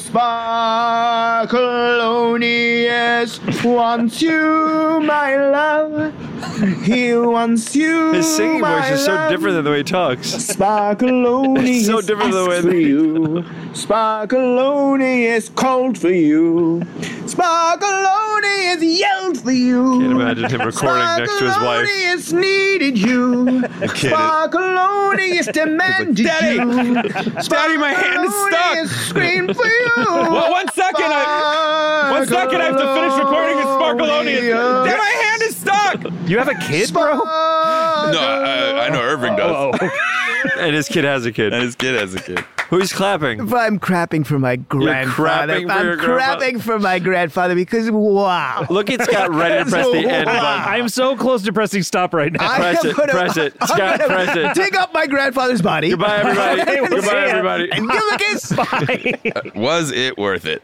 Sparkalonius wants you, my love. He wants you. His singing my voice is so love. different than the way he talks. Sparkalonius It's so different than the way asked for you. Sparkalonius called for you. Sparkalonius yelled for you. Can't imagine him recording next to his wife. Sparkalonius needed you. Sparkalonius demanded Daddy! you. Daddy, my hand is stuck. Sparkalonius screamed for you. Well, one second. I, one second. I have to finish recording with Sparkalonius. Damn, my hand is stuck. You have a kid, bro? No, I, I know Irving does. Oh, And his kid has a kid. And his kid has a kid. Who's clapping? If I'm crapping for my grandfather. crapping for I'm your grandfather? crapping for my grandfather because wow. Look at Scott ready to press the end button. I'm so close to pressing stop right now. I Press am it, gonna- press it. I'm Scott, gonna press it. Dig up my grandfather's body. Goodbye, everybody. Okay, we'll see Goodbye, ya. everybody. And give a kiss. Bye. Was it worth it?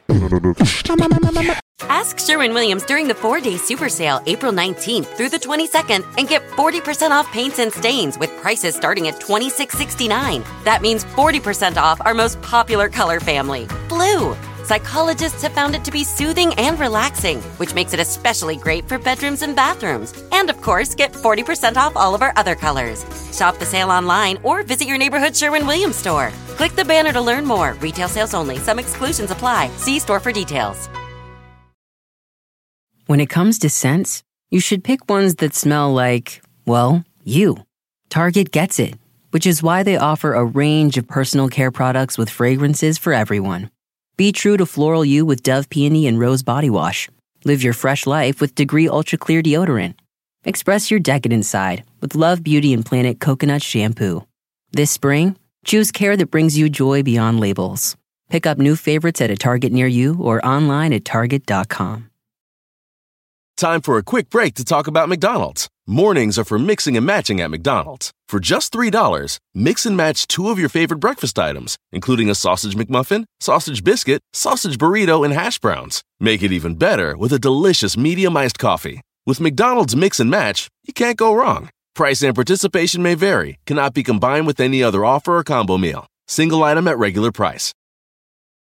Ask Sherwin-Williams during the four-day super sale April nineteenth through the twenty-second and get forty percent off paints and stains with prices starting at twenty-six sixty-nine. That means forty percent off our most popular color family, blue. Psychologists have found it to be soothing and relaxing, which makes it especially great for bedrooms and bathrooms. And of course, get forty percent off all of our other colors. Shop the sale online or visit your neighborhood Sherwin-Williams store. Click the banner to learn more. Retail sales only. Some exclusions apply. See store for details. When it comes to scents, you should pick ones that smell like, well, you. Target gets it, which is why they offer a range of personal care products with fragrances for everyone. Be true to floral you with Dove Peony and Rose Body Wash. Live your fresh life with Degree Ultra Clear Deodorant. Express your decadent side with Love Beauty and Planet Coconut Shampoo. This spring, choose care that brings you joy beyond labels. Pick up new favorites at a Target near you or online at target dot com. Time for a quick break to talk about McDonald's. Mornings are for mixing and matching at McDonald's. For just three dollars, mix and match two of your favorite breakfast items, including a sausage McMuffin, sausage biscuit, sausage burrito, and hash browns. Make it even better with a delicious medium iced coffee. With McDonald's Mix and Match, you can't go wrong. Price and participation may vary, cannot be combined with any other offer or combo meal. Single item at regular price.